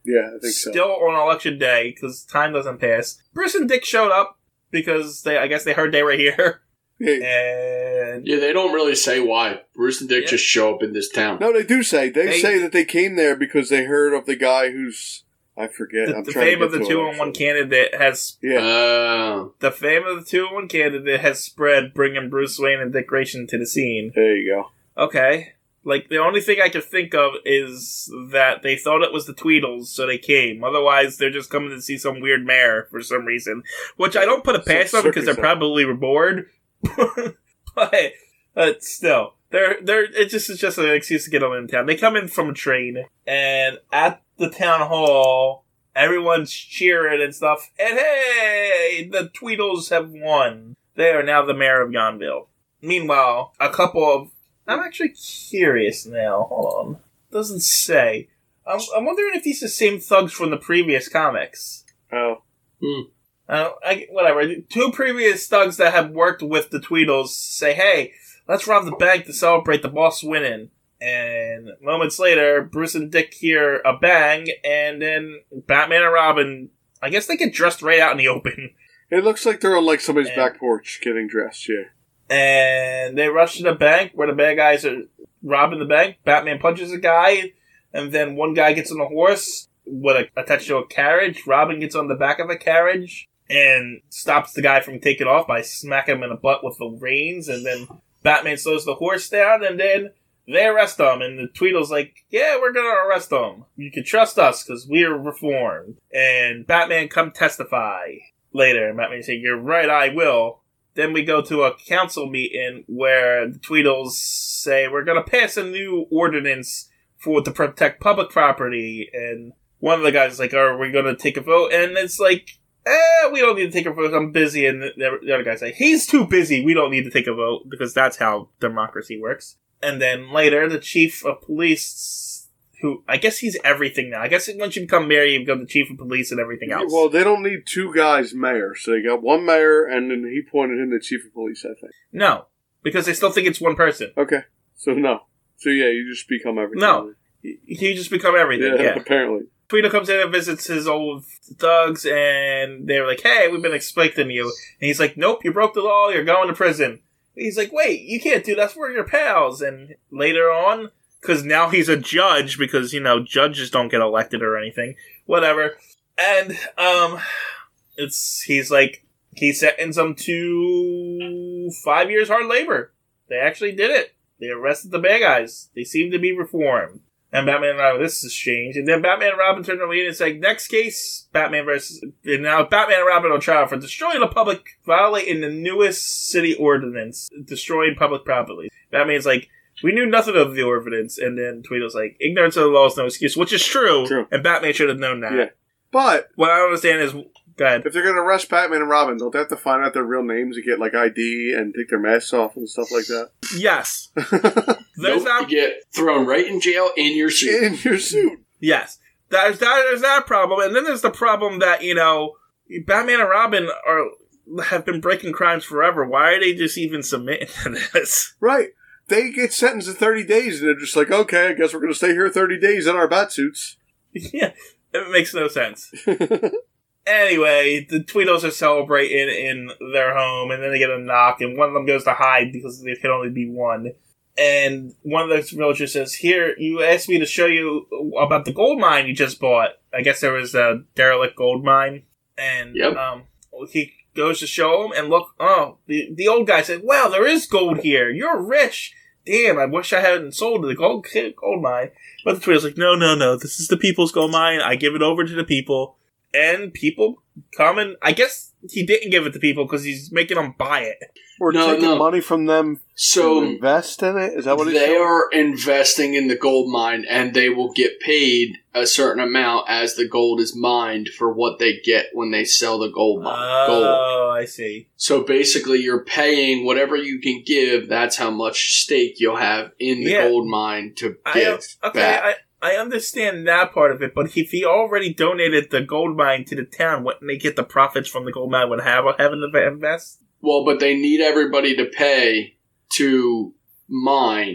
B: Yeah, I think so.
A: Still on election day, because time doesn't pass. Bruce and Dick showed up because they, I guess they heard they were here. And
C: yeah, they don't really say why. Bruce and Dick yeah. just show up in this town.
B: No, they do say. They, they say that they came there because they heard of the guy who's... I forget.
A: The,
B: I'm
A: the
B: trying
A: fame
B: to
A: of the two on one candidate has...
B: Yeah.
C: Uh,
A: the fame of the two on one candidate has spread, bringing Bruce Wayne and Dick Grayson to the scene.
B: There you go.
A: Okay. Like, the only thing I could think of is that they thought it was the Tweedles, so they came. Otherwise, they're just coming to see some weird mayor for some reason. Which I don't put it past them because they're probably bored. but, but still. They're, they're, it just, it's just an excuse to get them in town. They come in from a train, and at the town hall, everyone's cheering and stuff. And hey, the Tweedles have won. They are now the mayor of Yonville. Meanwhile, a couple of... I'm actually curious now. Hold on. Doesn't say. I'm, I'm wondering if these are the same thugs from the previous comics.
B: Oh.
C: Hmm.
A: Uh, I, whatever. Two previous thugs that have worked with the Tweedles say, hey, let's rob the bank to celebrate the boss winning. And moments later, Bruce and Dick hear a bang, and then Batman and Robin, I guess they get dressed right out in the open.
B: It looks like they're on like somebody's
A: and,
B: back porch getting dressed, yeah.
A: And they rush to the bank where the bad guys are robbing the bank. Batman punches a guy, and then one guy gets on a horse with a, attached to a carriage. Robin gets on the back of a carriage and stops the guy from taking off by smacking him in the butt with the reins. And then Batman slows the horse down, and then they arrest him. And the Tweedle's like, yeah, we're going to arrest him. You can trust us because we're reformed. And Batman come testify later. And Batman say, you're right, I will. Then we go to a council meeting where the Tweedles say, we're going to pass a new ordinance for to protect public property. And one of the guys is like, are we going to take a vote? And it's like, eh, we don't need to take a vote. I'm busy. And the, the other guy's like, he's too busy. We don't need to take a vote because that's how democracy works. And then later, the chief of police, who I guess he's everything now. I guess once you become mayor, you become the chief of police and everything else.
B: Well, they don't need two guys mayor, so they got one mayor, and then he appointed him the chief of police, I think.
A: No, because they still think it's one person.
B: Okay, so no. So yeah, you just become everything.
A: No, you just become everything, yeah. yeah.
B: Apparently.
A: Tweedle comes in and visits his old thugs, and they're like, hey, we've been exploiting you. And he's like, nope, you broke the law, you're going to prison. And he's like, wait, you can't do that, we're your pals. And later on... because now he's a judge, because, you know, judges don't get elected or anything. Whatever. And, um, it's, he's like, he sentenced them to five years hard labor. They actually did it. They arrested the bad guys. They seem to be reformed. And Batman and Robin, this is strange. And then Batman and Robin turn around and say, next case, Batman versus, and now Batman and Robin on trial for destroying the public, violating the newest city ordinance, destroying public property. Batman's like, we knew nothing of the ordinance, and then Tweedle's like, ignorance of the law is no excuse, which is true,
B: true.
A: And Batman should have known that.
B: Yeah. But,
A: what I don't understand is, go ahead.
B: If they're going to arrest Batman and Robin, don't they have to find out their real names and get, like, I D and take their masks off and stuff like that?
A: Yes.
C: There's nope, not... You get thrown right in jail in your suit.
B: In your suit.
A: Yes. There's that, there's that problem, and then there's the problem that, you know, Batman and Robin are have been breaking crimes forever. Why are they just even submitting to this?
B: Right. They get sentenced to thirty days, and they're just like, okay, I guess we're going to stay here thirty days in our bat suits.
A: Yeah, it makes no sense. Anyway, the Tweedles are celebrating in their home, and then they get a knock, and one of them goes to hide because there can only be one. And one of the villagers says, here, you asked me to show you about the gold mine you just bought. I guess there was a derelict gold mine. And
C: yep.
A: um, he goes to show him, and look, oh, the, the old guy said, wow, there is gold here. You're rich. Damn, I wish I hadn't sold the gold, gold mine. But the Tweedle's like, no, no, no, this is the people's gold mine. I give it over to the people. And people come and, I guess he didn't give it to people because he's making them buy it.
B: Or
C: no,
B: taking
C: no.
B: money from them
C: so
B: to invest in it? Is that what
C: they are investing in the gold mine, and they will get paid a certain amount as the gold is mined for what they get when they sell the gold mine.
A: Oh, gold. I see.
C: So basically, you're paying whatever you can give. That's how much stake you'll have in the
A: yeah.
C: gold mine to
A: I,
C: give
A: okay,
C: back.
A: I, I understand that part of it, but if he already donated the gold mine to the town, wouldn't they get the profits from the gold mine would have having to invest?
C: Well, but they need everybody to pay to mine.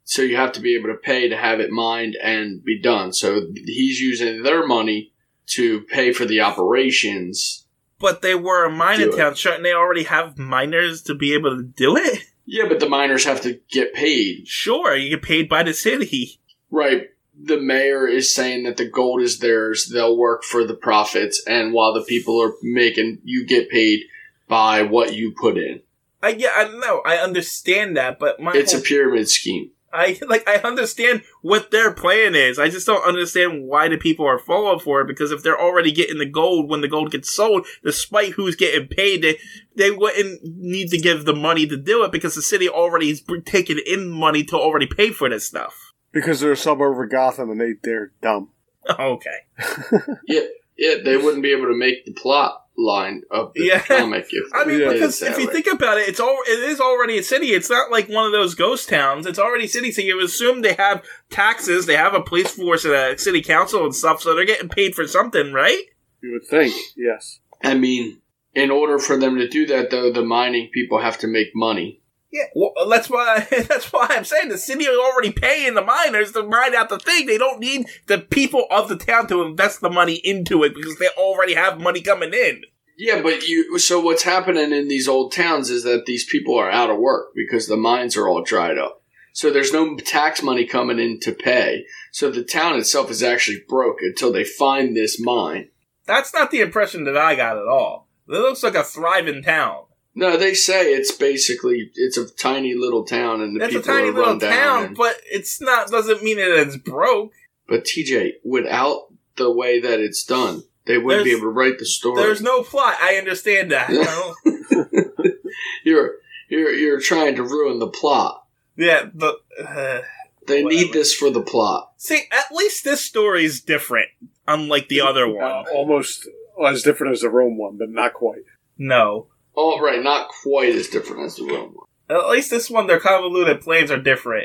C: So you have to be able to pay to have it mined and be done. So he's using their money to pay for the operations.
A: But they were a mining
C: Do it.
A: town. Shouldn't they already have miners to be able to do it?
C: Yeah, but the miners have to get paid.
A: Sure, you get paid by the city.
C: Right. The mayor is saying that the gold is theirs. They'll work for the profits. And while the people are making, you get paid by what you put in.
A: I yeah, I know. I understand that, but my
C: It's
A: whole,
C: a pyramid scheme.
A: I like I understand what their plan is. I just don't understand why the people are falling for it, because if they're already getting the gold when the gold gets sold, despite who's getting paid, they, they wouldn't need to give the money to do it because the city already is taking in money to already pay for this stuff.
B: Because they're a suburb of Gotham and they, they're dumb.
A: Okay.
C: Yeah, yeah, they wouldn't be able to make the plot line of the
A: Yeah.
C: comic. If
A: I mean,
C: they did
A: because
C: it that
A: if you
C: way.
A: think about it, it's all it is already a city. It's not like one of those ghost towns. It's already a city, so you assume they have taxes, they have a police force and a city council and stuff, so they're getting paid for something, right?
B: You would think, yes.
C: I mean, in order for them to do that, though, the mining people have to make money.
A: Yeah, well, that's why that's why I'm saying the city is already paying the miners to mine out the thing. They don't need the people of the town to invest the money into it because they already have money coming in.
C: Yeah, but you. So what's happening in these old towns is that these people are out of work because the mines are all dried up. So there's no tax money coming in to pay. So the town itself is actually broke until they find this mine.
A: That's not the impression that I got at all. It looks like a thriving town.
C: No, they say it's basically it's a tiny little town and the
A: It's a
C: people
A: tiny
C: are
A: little
C: run down.
A: town,
C: and-
A: but it's not. Doesn't mean that it's broke.
C: But T J, without the way that it's done, they wouldn't be
A: There's-
C: able to write the story.
A: There's no plot. I understand that. You know?
C: You're you're you're trying to ruin the plot.
A: Yeah. The uh,
C: They
A: Whatever.
C: need this for the plot.
A: see, at least this story is different, unlike the other one.
B: Uh, almost as different as the Rome one, but not quite.
A: No.
C: Oh, right, not quite as different as the Rome one.
A: At least this one, their convoluted plans are different.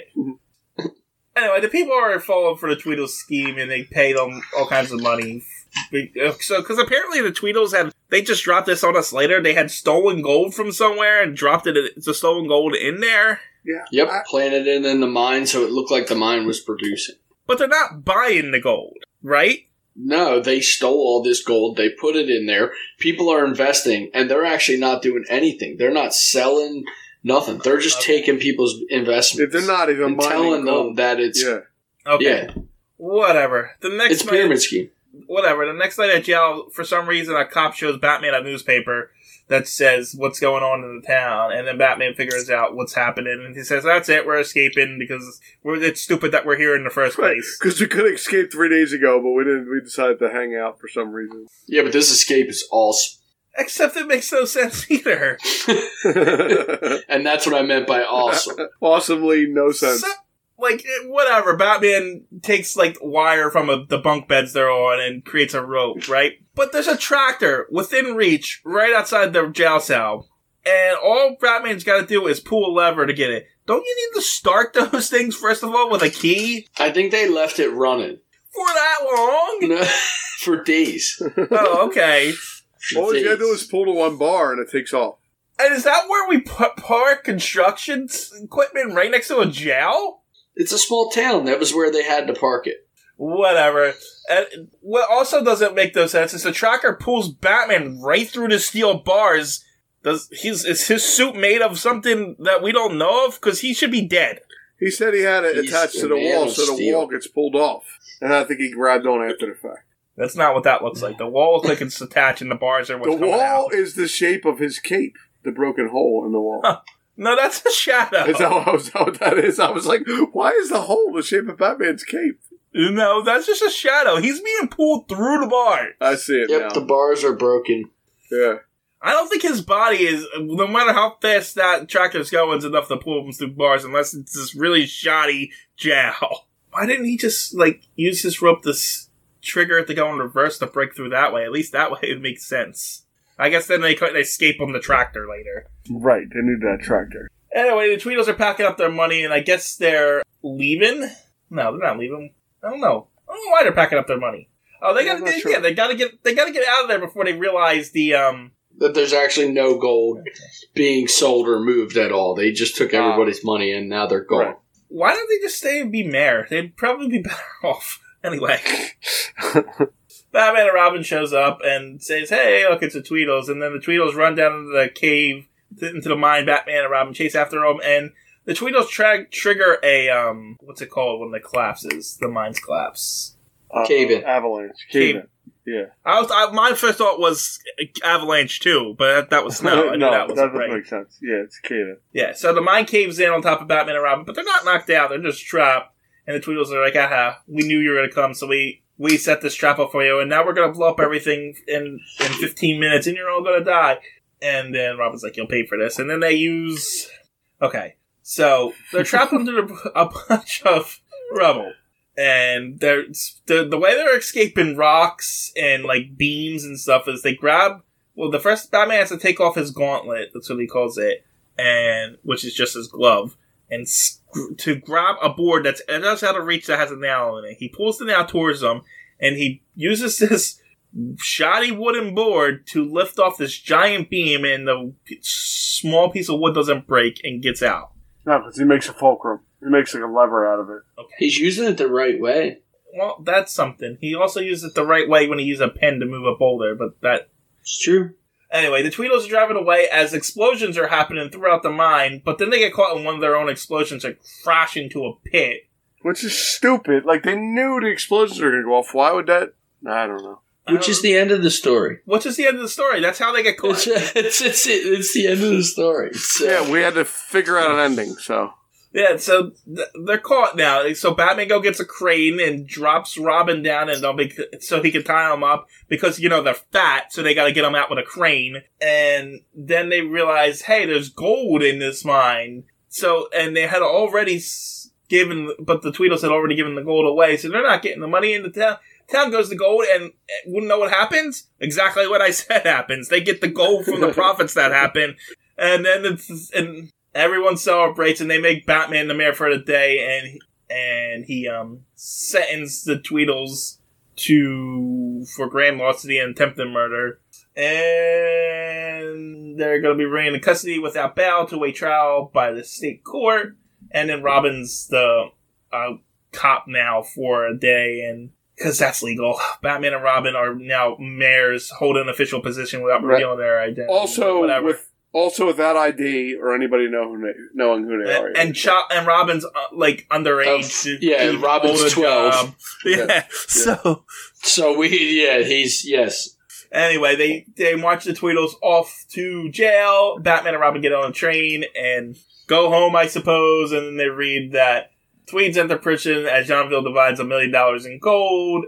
A: Anyway, the people are falling for the Tweedles scheme, and they pay them all kinds of money. So, because apparently the Tweedles had, they just dropped this on us later. They had stolen gold from somewhere and dropped it, the stolen gold in there.
B: Yeah.
C: Yep,
B: I-
C: planted it in the mine so it looked like the mine was producing.
A: But they're not buying the gold, right?
C: No, they stole all this gold. They put it in there. People are investing, and they're actually not doing anything. They're not selling nothing. They're just
A: Okay.
C: taking people's investments.
B: They're not even
C: and
B: mining
C: telling
B: gold.
C: them that it's
B: Yeah.
A: Okay.
C: yeah,
A: Whatever. The next
C: it's a
A: night,
C: pyramid scheme.
A: whatever. The next night at jail, for some reason, a cop shows Batman a newspaper that says what's going on in the town, and then Batman figures out what's happening, and he says, "That's it, we're escaping because we're, it's stupid that we're here in the first place."
B: Because we could have escaped three days ago, but we didn't. We decided to hang out for some reason.
C: Yeah, but this escape is awesome.
A: Except it makes no sense either.
C: And that's what I meant by awesome.
B: Awesomely no sense.
A: So, like, eh, whatever. Batman takes, like, wire from a, the bunk beds they're on and creates a rope, right? But there's a tractor within reach right outside the jail cell. And all Batman's got to do is pull a lever to get it. Don't you need to start those things, first of all, with a key?
C: I think they left it running
A: For that long?
C: for days.
A: Oh, okay.
C: For
B: All you gotta
C: days.
B: do is pull to one bar and it takes off.
A: And is that where we put park construction equipment right next to a jail?
C: It's a small town. That was where they had to park it.
A: Whatever. And what also doesn't make no sense is the tracker pulls Batman right through the steel bars. Does he's is his suit made of something that we don't know of? Because he should be dead.
B: He said he had it
C: He's
B: attached to
C: a
B: the
C: man
B: wall,
C: of
B: so the
C: steel.
B: wall gets pulled off. And I think he grabbed on after the fact.
A: That's not what that looks like. The wall looks like it's attached, and the bars are what's
B: The
A: coming
B: wall
A: out.
B: is the shape of his cape, the broken hole in the wall.
A: Huh. No, that's a shadow.
B: Is that, what, is that what that is? I was like, why is the hole the shape of Batman's cape?
A: No, that's just a shadow. He's being pulled through the bar.
B: I see it
C: Yep,
B: now.
C: the bars are broken.
B: Yeah.
A: I don't think his body is, no matter how fast that tractor's going, is enough to pull him through bars unless it's this really shoddy jail. Why didn't he just, like, use his rope to s- trigger it to go in reverse to break through that way? At least that way it makes sense. I guess then they couldn't escape on the tractor later.
B: Right, they need that tractor.
A: Anyway, the Tweedles are packing up their money, and I guess they're leaving? No, they're not leaving. I don't know. I don't know why they're packing up their money. Oh, they
B: Yeah,
A: gotta,
B: I'm not
A: they,
B: sure.
A: yeah, they gotta get, they gotta get out of there before they realize the, um,
C: That there's actually no gold being sold or moved at all. They just took everybody's money and now they're gone.
B: Right.
A: why don't they just stay and be mayor? They'd probably be better off. Anyway. Batman and Robin shows up and says, hey, look, it's the Tweedles. And then the Tweedles run down into the cave, into the mine. Batman and Robin chase after them. And the Tweedles tra- trigger a, um, what's it called when it collapses? The mines collapse.
B: Uh,
C: Cave in.
B: Avalanche.
A: Cave
B: Cave in. Yeah.
A: I was, I, my first thought was avalanche, too. But that, that was snow. I knew
B: no,
A: that
B: that
A: wasn't
B: doesn't
A: right.
B: make sense. Yeah, it's cave in.
A: Yeah, so the mine caves in on top of Batman and Robin. But they're not knocked out. They're just trapped. And the Tweedles are like, aha, we knew you were going to come, so we... We set this trap up for you, and now we're going to blow up everything in, in fifteen minutes, and you're all going to die. And then Robin's like, you'll pay for this. And then they use... Okay, so they're trapped under a bunch of rubble. And they're the, the way they're escaping rocks and, like, beams and stuff is they grab... Well, the first Batman has to take off his gauntlet, that's what he calls it, and which is just his glove. And sc- to grab a board that's that's out of reach that has a nail in it. He pulls the nail towards them, and he uses this shoddy wooden board to lift off this giant beam, and the p- small piece of wood doesn't break and gets out.
B: No, because he makes a fulcrum. He makes like a lever out of it.
A: Okay.
C: He's using it the right way.
A: Well, that's something. He also uses it the right way when he uses a pen to move a boulder, but that...
C: It's true.
A: Anyway, the Tweedles are driving away as explosions are happening throughout the mine, but then they get caught in one of their own explosions and crash into a pit.
B: Which is stupid. Like, they knew the explosions were going to go off. Why would that? I don't know.
C: Which is the end of the story.
A: Which is the end of the story. That's how they get caught.
C: It's, it's, it's, it's the end of the story. So.
B: Yeah, we had to figure out an ending, so.
A: Yeah, so th- they're caught now. So Batman go gets a crane and drops Robin down, and they'll be so he can tie them up because you know they're fat, so they got to get them out with a crane. And then they realize, hey, there's gold in this mine. So and they had already given, but the Tweedles had already given the gold away, so they're not getting the money in the town. Town goes to gold, and wouldn't know what happens. Exactly what I said happens. They get the gold from the profits that happen, and then it's and. Everyone celebrates, and they make Batman the mayor for the day, and and he um sentences the Tweedles to for grand larceny and attempted murder, and they're going to be bringing in custody without bail to await trial by the state court, and then Robin's the uh, cop now for a day, and because that's legal, Batman and Robin are now mayors, hold an official position without revealing their identity.
B: Also,
A: whatever.
B: with Also, with that I D or anybody know who they, knowing who they are.
A: And and, Ch- and Robin's uh, like underage.
C: Um, yeah,
A: to
C: Robin's
A: hold a
C: twelve.
A: job. Yeah.
B: Yeah.
A: So
C: So we, yeah, he's, yes.
A: anyway, they they march the Tweedles off to jail. Batman and Robin get on a train and go home, I suppose. And then they read that Tweeds enter prison as Johnville divides a million dollars in gold.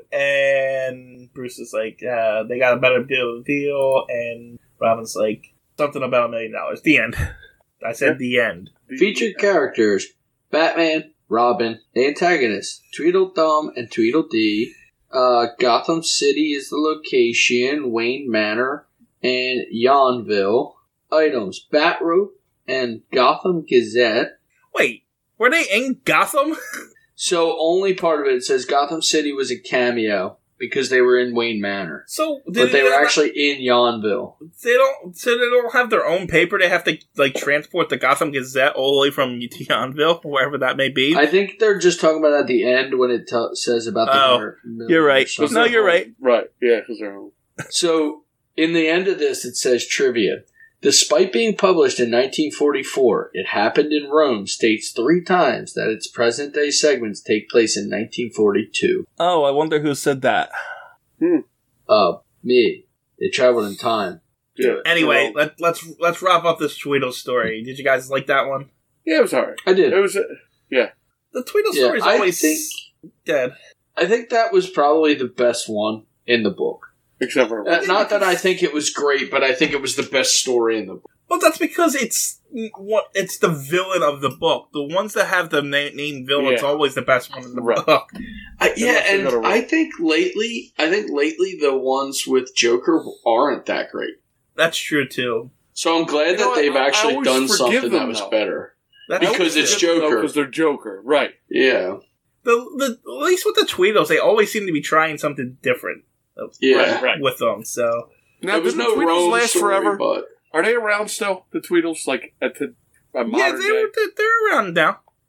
A: And Bruce is like, uh, they got a better deal, deal. And Robin's like, something about a million dollars. The end. I said yeah. the end.
C: Featured characters: Batman, Robin, the antagonists, Tweedledum and Tweedledee. Uh, Gotham City is the location, Wayne Manor, and Yonville. Items: Batrope and Gotham Gazette.
A: Wait, were they in Gotham?
C: So only part of it says Gotham City was a cameo. Because they were in Wayne Manor.
A: So,
C: but they were not, actually in Yonville.
A: They don't. So they don't have their own paper. They have to like transport the Gotham Gazette all the way from Yonville, wherever that may be.
C: I think they're just talking about at the end when it t- says about the.
A: Oh, you're right. No, you're right.
B: Right. Yeah, because they're home.
C: So in the end of this, it says trivia. Despite being published in nineteen forty-four, It Happened in Rome states three times that its present-day segments take place in nineteen forty-two.
A: Oh, I wonder who said that.
B: Hmm.
C: Uh, me. They traveled in time.
B: Yeah.
A: Anyway, well, let, let's let's wrap up this Tweedle story. Did you guys like that one?
B: Yeah, it was alright.
C: I did.
B: It was, uh, yeah.
A: The Tweedle
C: yeah,
A: story is always
C: think,
A: dead.
C: I think that was probably the best one in the book.
B: Except for
C: uh, not that I think it was great, but I think it was the best story in the book.
A: Well, that's because it's what it's the villain of the book. The ones that have the na- name villain's
B: yeah.
A: always the best one in the
B: right.
A: book.
C: I, yeah, and I think lately, I think lately the ones with Joker aren't that great.
A: That's true too.
C: So I'm glad
B: you
C: that
B: know,
C: they've
B: I,
C: actually
B: I
C: done something
B: them,
C: that was
B: though.
C: better.
A: That's
C: because it's Joker.
B: Because they're Joker, right?
C: Yeah.
A: The, the at least with the Tweedles, they always seem to be trying something different.
C: Yeah,
A: right, right. With them. So
B: now,
C: there was
B: did
C: no
B: the Tweedles
C: Rome
B: last
C: story,
B: forever?
C: But
B: Are they around still? The Tweedles, like at the uh, modern
A: yeah, they
B: day?
A: were, they're around now.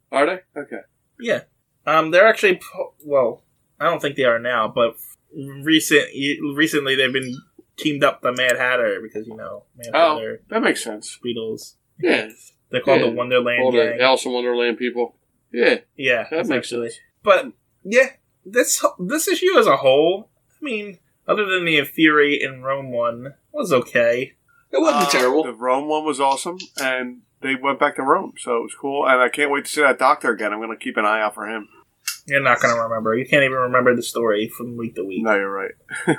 B: Are they? Okay.
A: Yeah. Um, they're actually, po- well, I don't think they are now, but recent recently they've been teamed up the Mad Hatter because, you know, Mad
B: Oh,
A: Hatter,
B: that makes sense.
A: Beatles.
B: Yeah.
A: They're called
B: Yeah.
A: the Wonderland
B: All the
A: Gang.
B: Alice in Wonderland people. Yeah.
A: Yeah,
B: That makes
A: essentially.
B: sense.
A: But, yeah, this this issue as a whole, I mean, other than the infuriating Rome one, was okay.
C: It wasn't
B: Uh,
C: terrible.
B: The Rome one was awesome, and they went back to Rome, so it was cool. And I can't wait to see that doctor again. I'm going to keep an eye out for him.
A: You're not going to remember. You can't even remember the story from week to week.
B: No, you're right.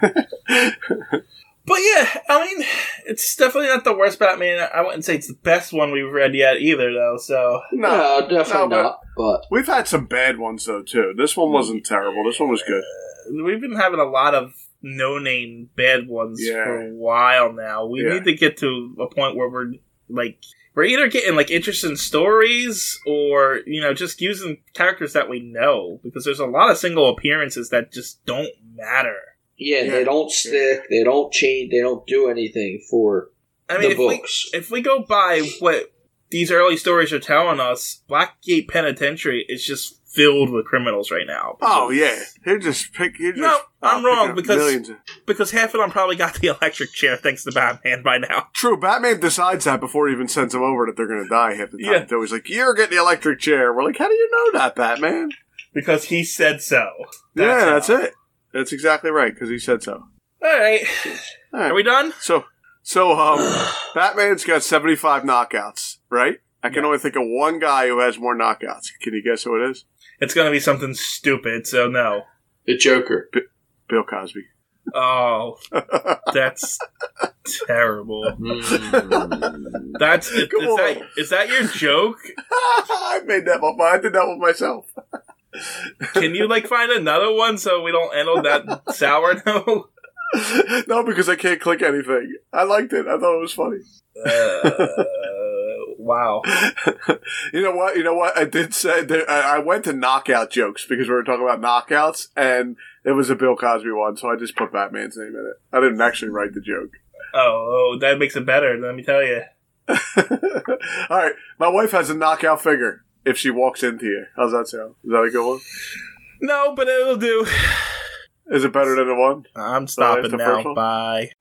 A: But yeah, I mean, it's definitely not the worst Batman. I wouldn't say it's the best one we've read yet either, though, so...
C: No, definitely
B: no, but-
C: not. But
B: We've had some bad ones, though, too. This one wasn't terrible. This one was good.
A: We've been having a lot of no-name bad ones
B: Yeah.
A: for a while now. We
B: Yeah.
A: need to get to a point where we're, like... We're either getting, like, interesting stories or, you know, just using characters that we know. Because there's a lot of single appearances that just don't matter.
C: yeah,
B: Yeah.
C: they don't stick. They don't change. They don't do anything for
A: I mean,
C: the
A: if we,
C: books.
A: if we go by what these early stories are telling us, Blackgate Penitentiary is just filled with criminals right now.
B: Oh, yeah. He just pick. He just,
A: No, I'm
B: uh,
A: wrong,
B: picking up
A: because-
B: millions of-
A: Because half of them probably got the electric chair thanks to Batman by now.
B: True, Batman decides that before he even sends them over that they're going to die half the time.
A: Yeah.
B: So he's like, you're getting the electric chair. We're like, how do you know that, Batman?
A: Because he said so.
B: yeah,
A: how.
B: that's it. That's exactly right, because he said so.
A: Alright.
B: All right.
A: Are we done?
B: So, so um, Batman's got seventy-five knockouts, right? I can
A: Yeah.
B: only think of one guy who has more knockouts. Can you guess who it is?
A: It's gonna be something stupid, so no.
C: The Joker.
B: Bill Cosby.
A: Oh, that's terrible.
C: Mm.
A: That's is,
B: Come on.
A: that, is that your joke?
B: I made that up. I did that with myself.
A: Can you like find another one so we don't end on that sour note?
B: No, because I can't click anything. I liked it. I thought it was funny.
A: Uh, wow.
B: You know what? You know what? I did say that I I went to knockout jokes because we were talking about knockouts, and it was a Bill Cosby one, so I just put Batman's name in it. I didn't actually write the joke.
A: Oh, oh, that makes it better. Let me tell you.
B: All right, my wife has a knockout figure. If she walks into you, how's that sound? Is that a good one?
A: No, but it'll do.
B: Is it better than the one?
A: I'm
B: that's
A: stopping
B: the
A: now.
B: first one?
A: Bye.